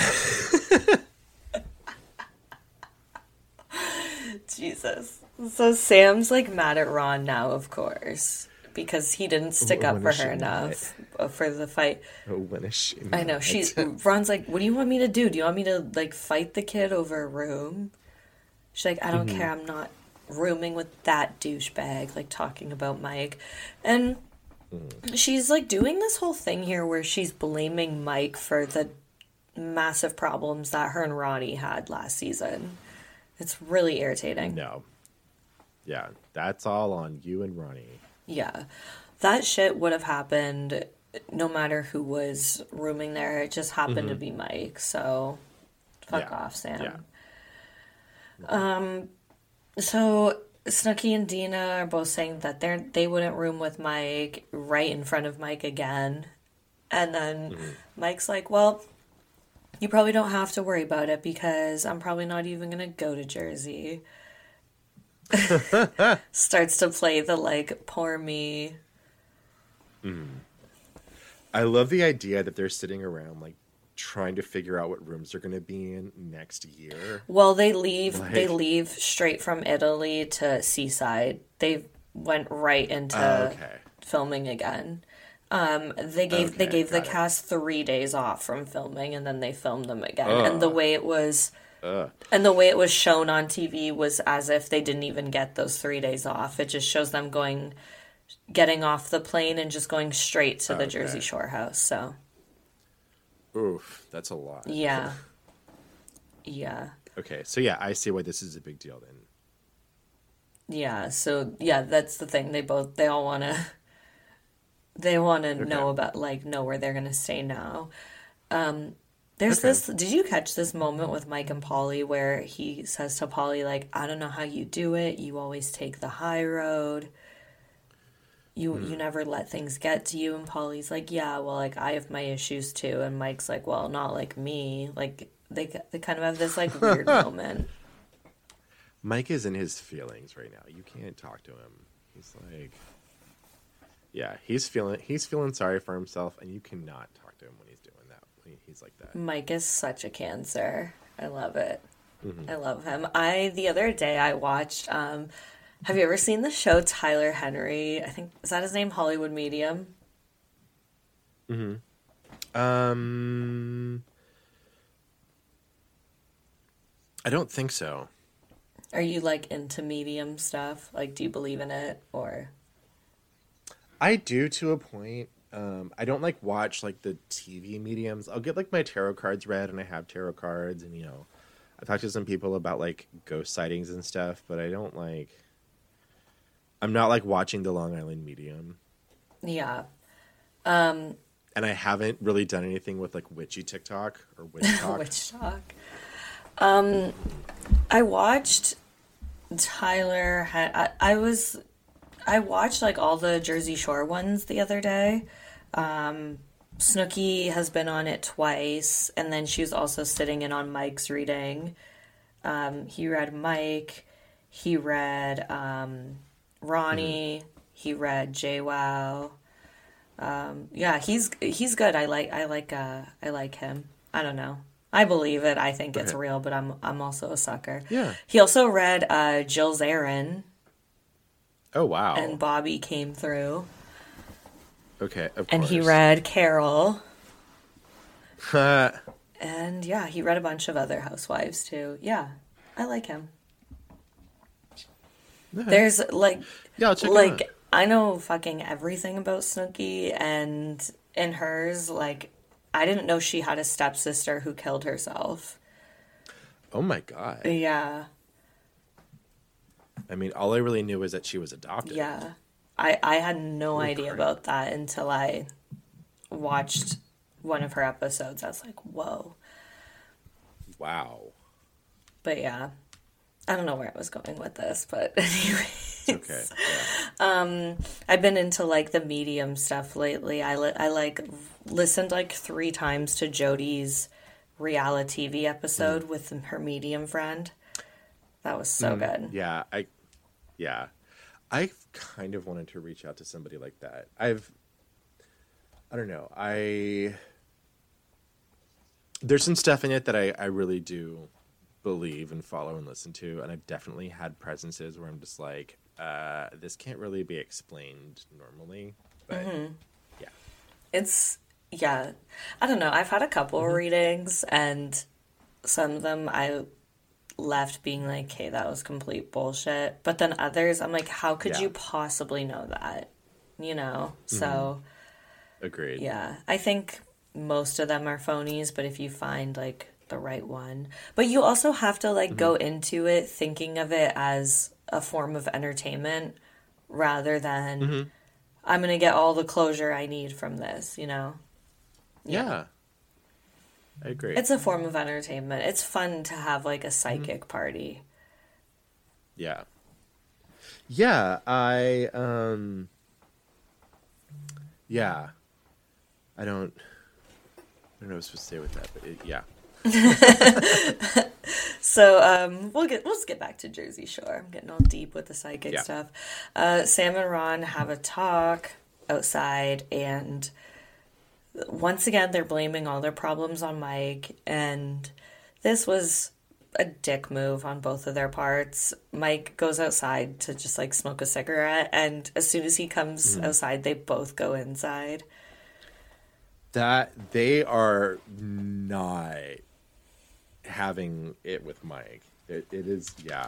Jesus. So Sam's, like, mad at Ron now, of course, because he didn't stick up for her enough for the fight. Oh, when is she mad? I know. Ron's like, what do you want me to do? Do you want me to, like, fight the kid over a room? She's like, I don't care. I'm not rooming with that douchebag, like, talking about Mike. And she's, like, doing this whole thing here where she's blaming Mike for the massive problems that her and Ronnie had last season. It's really irritating. No. Yeah, that's all on you and Ronnie. Yeah. That shit would have happened no matter who was rooming there. It just happened to be Mike, so fuck off, Sam. Yeah. So Snooki and Dina are both saying that they wouldn't room with Mike right in front of Mike again. And then Mike's like, well, you probably don't have to worry about it because I'm probably not even going to go to Jersey. Starts to play the, like, poor me. I love the idea that they're sitting around, like, trying to figure out what rooms they're going to be in next year. Well, they leave straight from Italy to Seaside. They went right into filming again. They gave the cast 3 days off from filming, and then they filmed them again. And the way it was shown on TV was as if they didn't even get those 3 days off. It just shows them getting off the plane and just going straight to the Jersey Shore house. So, oof, that's a lot. Yeah. Yeah. Okay, so yeah, I see why this is a big deal then. Yeah. So yeah, that's the thing. They all want to. They want to know about, like, know where they're going to stay now. There's Okay. this, did you catch this moment with Mike and Polly where he says to Polly, like, I don't know how you do it. You always take the high road. You never let things get to you. And Polly's like, yeah, well, like, I have my issues too. And Mike's like, well, not like me. Like, they kind of have this, like, weird moment. Mike is in his feelings right now. You can't talk to him. He's like, yeah, he's feeling sorry for himself, and you cannot talk to him when he's doing that. He's like that. Mike is such a Cancer. I love it. I love him. The other day I watched, have you ever seen the show Tyler Henry? I think, is that his name? Hollywood Medium? I don't think so. Are you, like, into medium stuff? Like, do you believe in it, or? I do, to a point. I don't like watch like the TV mediums. I'll get like my tarot cards read, and I have tarot cards, and I talked to some people about like ghost sightings and stuff, but I don't like. I'm not like watching the Long Island Medium. Yeah. And I haven't really done anything with like witchy TikTok or witch talk. Witch talk. I watched Tyler. I watched like all the Jersey Shore ones the other day. Snooki has been on it twice, and then she was also sitting in on Mike's reading. He read Mike. He read Ronnie. He read JWoww. Yeah, he's good. I like him. I don't know. I believe it. I think it's real, but I'm also a sucker. Yeah. He also read Jill Zarin. Oh wow. And Bobby came through. Okay, of course. And he read Carol. read. And yeah, he read a bunch of other housewives too. Yeah, I like him. There's like, yeah, I'll check him out. I know fucking everything about Snooki, and in hers, like, I didn't know she had a stepsister who killed herself. Oh my god. Yeah. I mean, all I really knew was that she was adopted. Yeah. I had no idea about that until I watched one of her episodes. I was like, whoa. Wow. But yeah, I don't know where I was going with this, but anyways. Okay. Yeah. I've been into like the medium stuff lately. I like listened like 3 times to Jodie's reality TV episode with her medium friend. That was so good. Yeah, I kind of wanted to reach out to somebody like that. I don't know. There's some stuff in it that I really do believe and follow and listen to, and I've definitely had presences where I'm just like, this can't really be explained normally. But yeah. I don't know. I've had a couple readings, and some of them I left being like, hey, that was complete bullshit. But then others, I'm like, how could you possibly know that? So Agreed. yeah, I think most of them are phonies, but if you find like the right one, but you also have to like go into it thinking of it as a form of entertainment rather than I'm gonna get all the closure I need from this. Yeah. I agree. It's a form of entertainment. It's fun to have like a psychic party. Yeah. Yeah, I don't know what I was supposed to say with that, but yeah. So we'll just get back to Jersey Shore. I'm getting all deep with the psychic stuff. Sam and Ron have a talk outside, and once again they're blaming all their problems on Mike, and this was a dick move on both of their parts. Mike goes outside to just like smoke a cigarette, and as soon as he comes outside, they both go inside. That they are not having it with Mike. It is, yeah.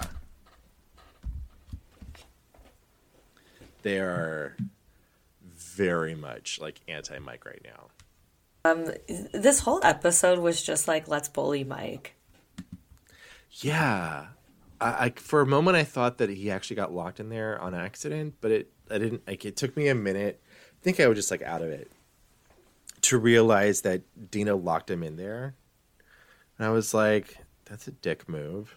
They are very much like anti-Mike right now. This whole episode was just like, let's bully Mike. Yeah. I for a moment I thought that he actually got locked in there on accident, but I didn't. Like, it took me a minute. I think I was just like out of it to realize that Dina locked him in there. And I was like, that's a dick move.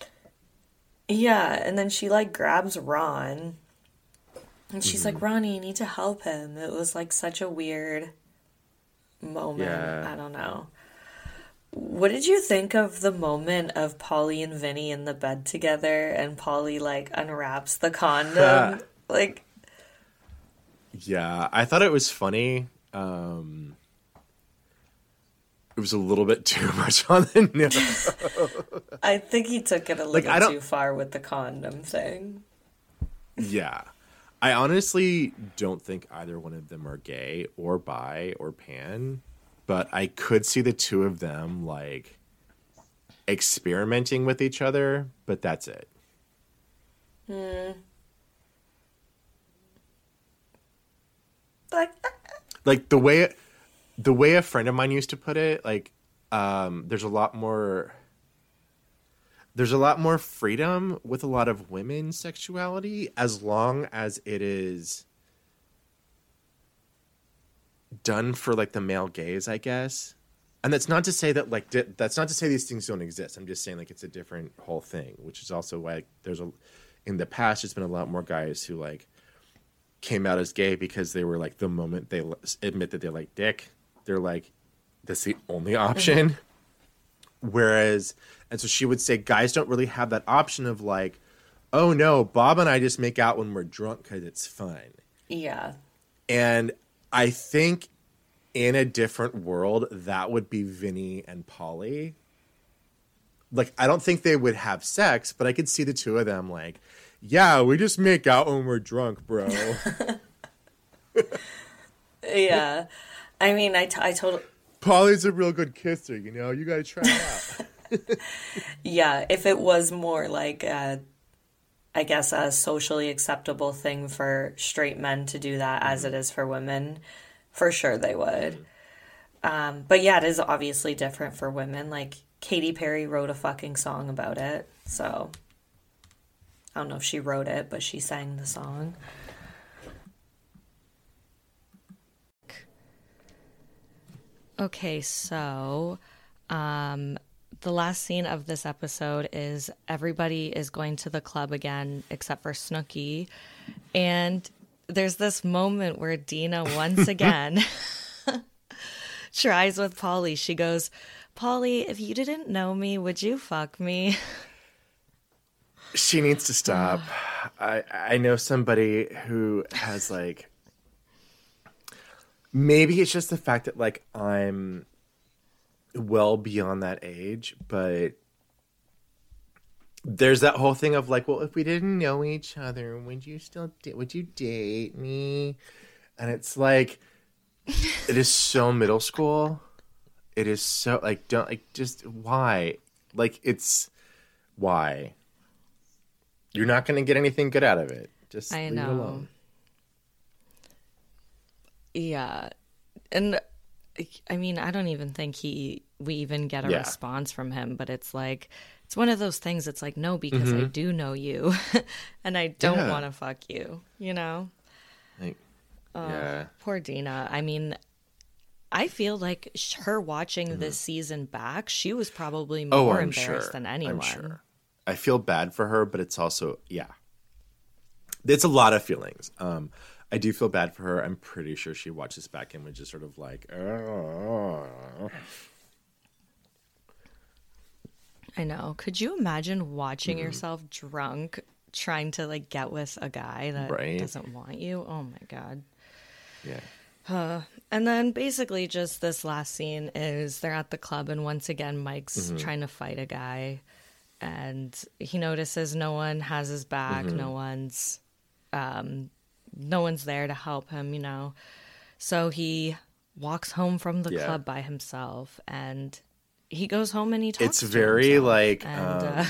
Yeah, and then she, like, grabs Ron. And she's like, Ronnie, you need to help him. It was, like, such a weird moment. Yeah. I don't know. What did you think of the moment of Polly and Vinny in the bed together and Polly, like, unwraps the condom? Like... Yeah, I thought it was funny. It was a little bit too much on the nose. I think he took it a little too far with the condom thing. Yeah. I honestly don't think either one of them are gay or bi or pan, but I could see the two of them, like, experimenting with each other, but that's it. Like the way a friend of mine used to put it, like, there's a lot more freedom with a lot of women's sexuality as long as it is done for, like, the male gaze, I guess. And that's not to say that, like, that's not to say these things don't exist. I'm just saying, like, it's a different whole thing, which is also why in the past there's been a lot more guys who, like, came out as gay because they were, like, the moment they admit that they like dick, they're like, that's the only option. Whereas, and so she would say guys don't really have that option of, like, oh no, Bob and I just make out when we're drunk because it's fun. Yeah. And I think in a different world, that would be Vinny and Polly. Like, I don't think they would have sex, but I could see the two of them, like, yeah, we just make out when we're drunk, bro. Yeah. I mean, I totally... Polly's a real good kisser, you know? You gotta try it out. Yeah, if it was more like, I guess, a socially acceptable thing for straight men to do that as it is for women, for sure they would. But yeah, it is obviously different for women. Like, Katy Perry wrote a fucking song about it, so... I don't know if she wrote it, but she sang the song. Okay, so the last scene of this episode is everybody is going to the club again except for Snooki. And there's this moment where Dina once again tries with Polly. She goes, Polly, if you didn't know me, would you fuck me? She needs to stop. I know somebody who has, like, maybe it's just the fact that, like, I'm well beyond that age, but there's that whole thing of, like, well, if we didn't know each other, would you date me? And it's like, it is so middle school. It is so, like, don't, like, just why? Like, it's why? You're not going to get anything good out of it. Just leave it alone. Yeah. And I mean, I don't even think we even get a response from him, but it's like, it's one of those things. It's like, no, because I do know you and I don't want to fuck you, you know? Like, poor Dina. I mean, I feel like her watching this season back, she was probably more embarrassed than anyone. I'm sure. I feel bad for her, but it's also, it's a lot of feelings. I do feel bad for her. I'm pretty sure she watches back and was just sort of like, oh. I know. Could you imagine watching yourself drunk, trying to, like, get with a guy that doesn't want you? Oh my God. Yeah. And then basically just this last scene is they're at the club and once again Mike's trying to fight a guy. And he notices no one has his back. No one's there to help him, you know. So he walks home from the club by himself, and he goes home and he talks. It's very himself. like and,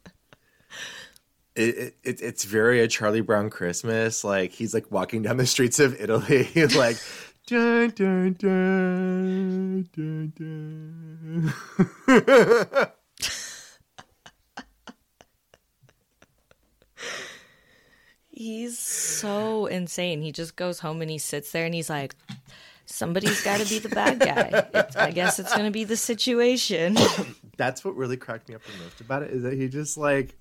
it's very a Charlie Brown Christmas. Like, he's like walking down the streets of Italy, like dun dun dun dun dun. He's so insane. He just goes home and he sits there and he's like, somebody's got to be the bad guy. I guess it's going to be the situation. That's what really cracked me up the most about it, is that he just like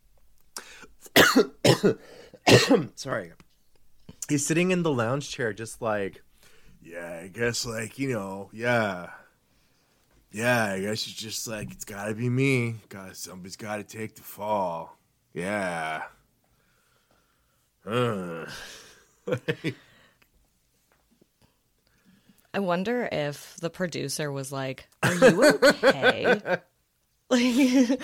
sorry, he's sitting in the lounge chair just like, yeah, I guess like, you know, yeah, I guess it's just like, it's gotta be me, somebody's gotta take the fall, yeah. I wonder if the producer was like, "Are you okay?" like,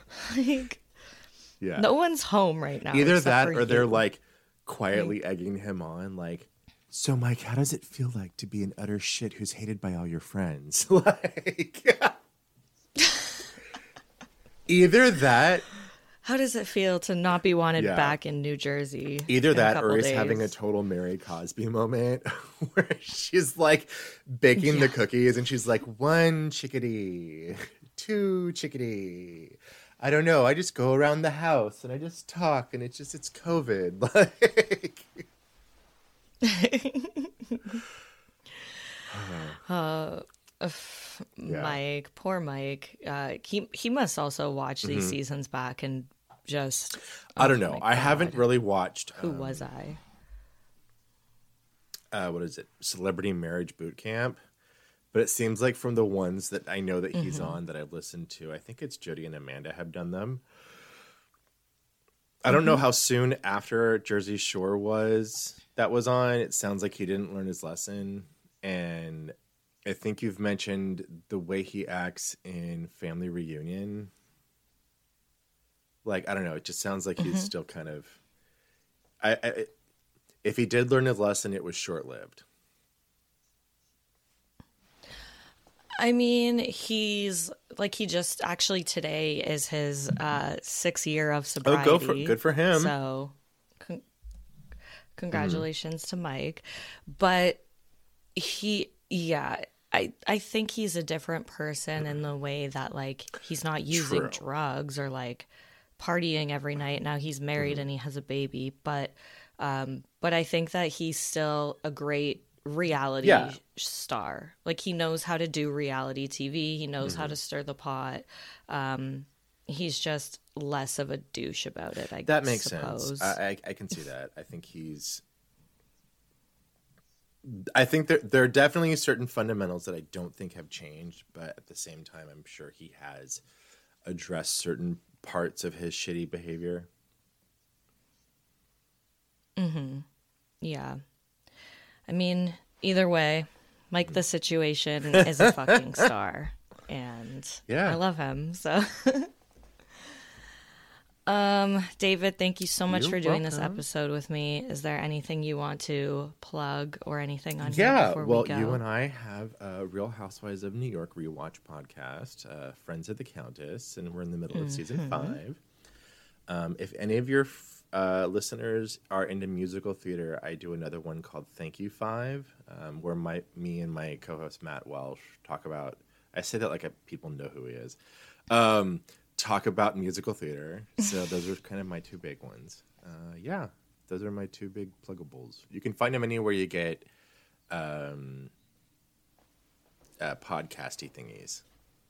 Yeah. No one's home right now. Either except that, for or they're you. like quietly egging him on, like, so Mike, how does it feel like to be an utter shit who's hated by all your friends? Like, either that. How does it feel to not be wanted Yeah. back in New Jersey? Either in a that, couple or he's days? having a total Mary Cosby moment where she's like baking the cookies and she's like, 1 chickadee, 2 chickadee. I don't know. I just go around the house and I just talk and it's COVID. Like, Mike, poor Mike. He must also watch these seasons back and just. I don't know. my I haven't God. really watched. Who was I? What is it? Celebrity Marriage Boot Camp. But it seems like from the ones that I know that he's on that I've listened to, I think it's Jody and Amanda have done them. I don't know how soon after Jersey Shore that was on. It sounds like he didn't learn his lesson. And I think you've mentioned the way he acts in Family Reunion. Like, I don't know. It just sounds like he's still kind of... if he did learn his lesson, it was short-lived. I mean, he's like, he just actually today is his 6th year of sobriety. Good for him. So congratulations to Mike. But I think he's a different person in the way that, like, he's not using True. drugs or like partying every night. Now he's married and he has a baby, but I think that he's still a great reality star. Like, he knows how to do reality TV. He knows how to stir the pot. He's just less of a douche about it, I That makes suppose. sense. I can see that. I think there are definitely certain fundamentals that I don't think have changed, but at the same time, I'm sure he has addressed certain parts of his shitty behavior. Yeah. I mean, either way, Mike the Situation is a fucking star. And Yeah. I love him. So David, thank you so much You're for doing this welcome. episode with me. Is there anything you want to plug or anything on here Yeah, before well, we go? you and I have a Real Housewives of New York rewatch podcast, Friends of the Countess, and we're in the middle of season 5. If any of your listeners are into musical theater, I do another one called Thank You 5, where me and my co-host Matt Welsh talk about, I say that like people know who he is, talk about musical theater. So those are kind of my 2 big ones. Yeah, those are my 2 big pluggables. You can find them anywhere you get podcasty thingies.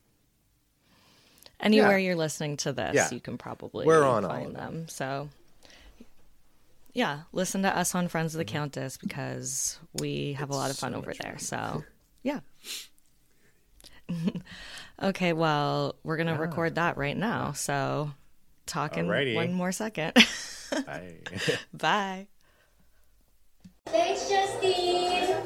Anywhere Yeah. you're listening to this, Yeah. you can probably We're on all find of them. them. So, yeah, listen to us on Friends of the Countess because we have a lot of fun so over much there. fun. So, yeah. Okay, well, we're going to record that right now. So, talk in Alrighty. 1 more second. Bye. Bye. Thanks, Justine.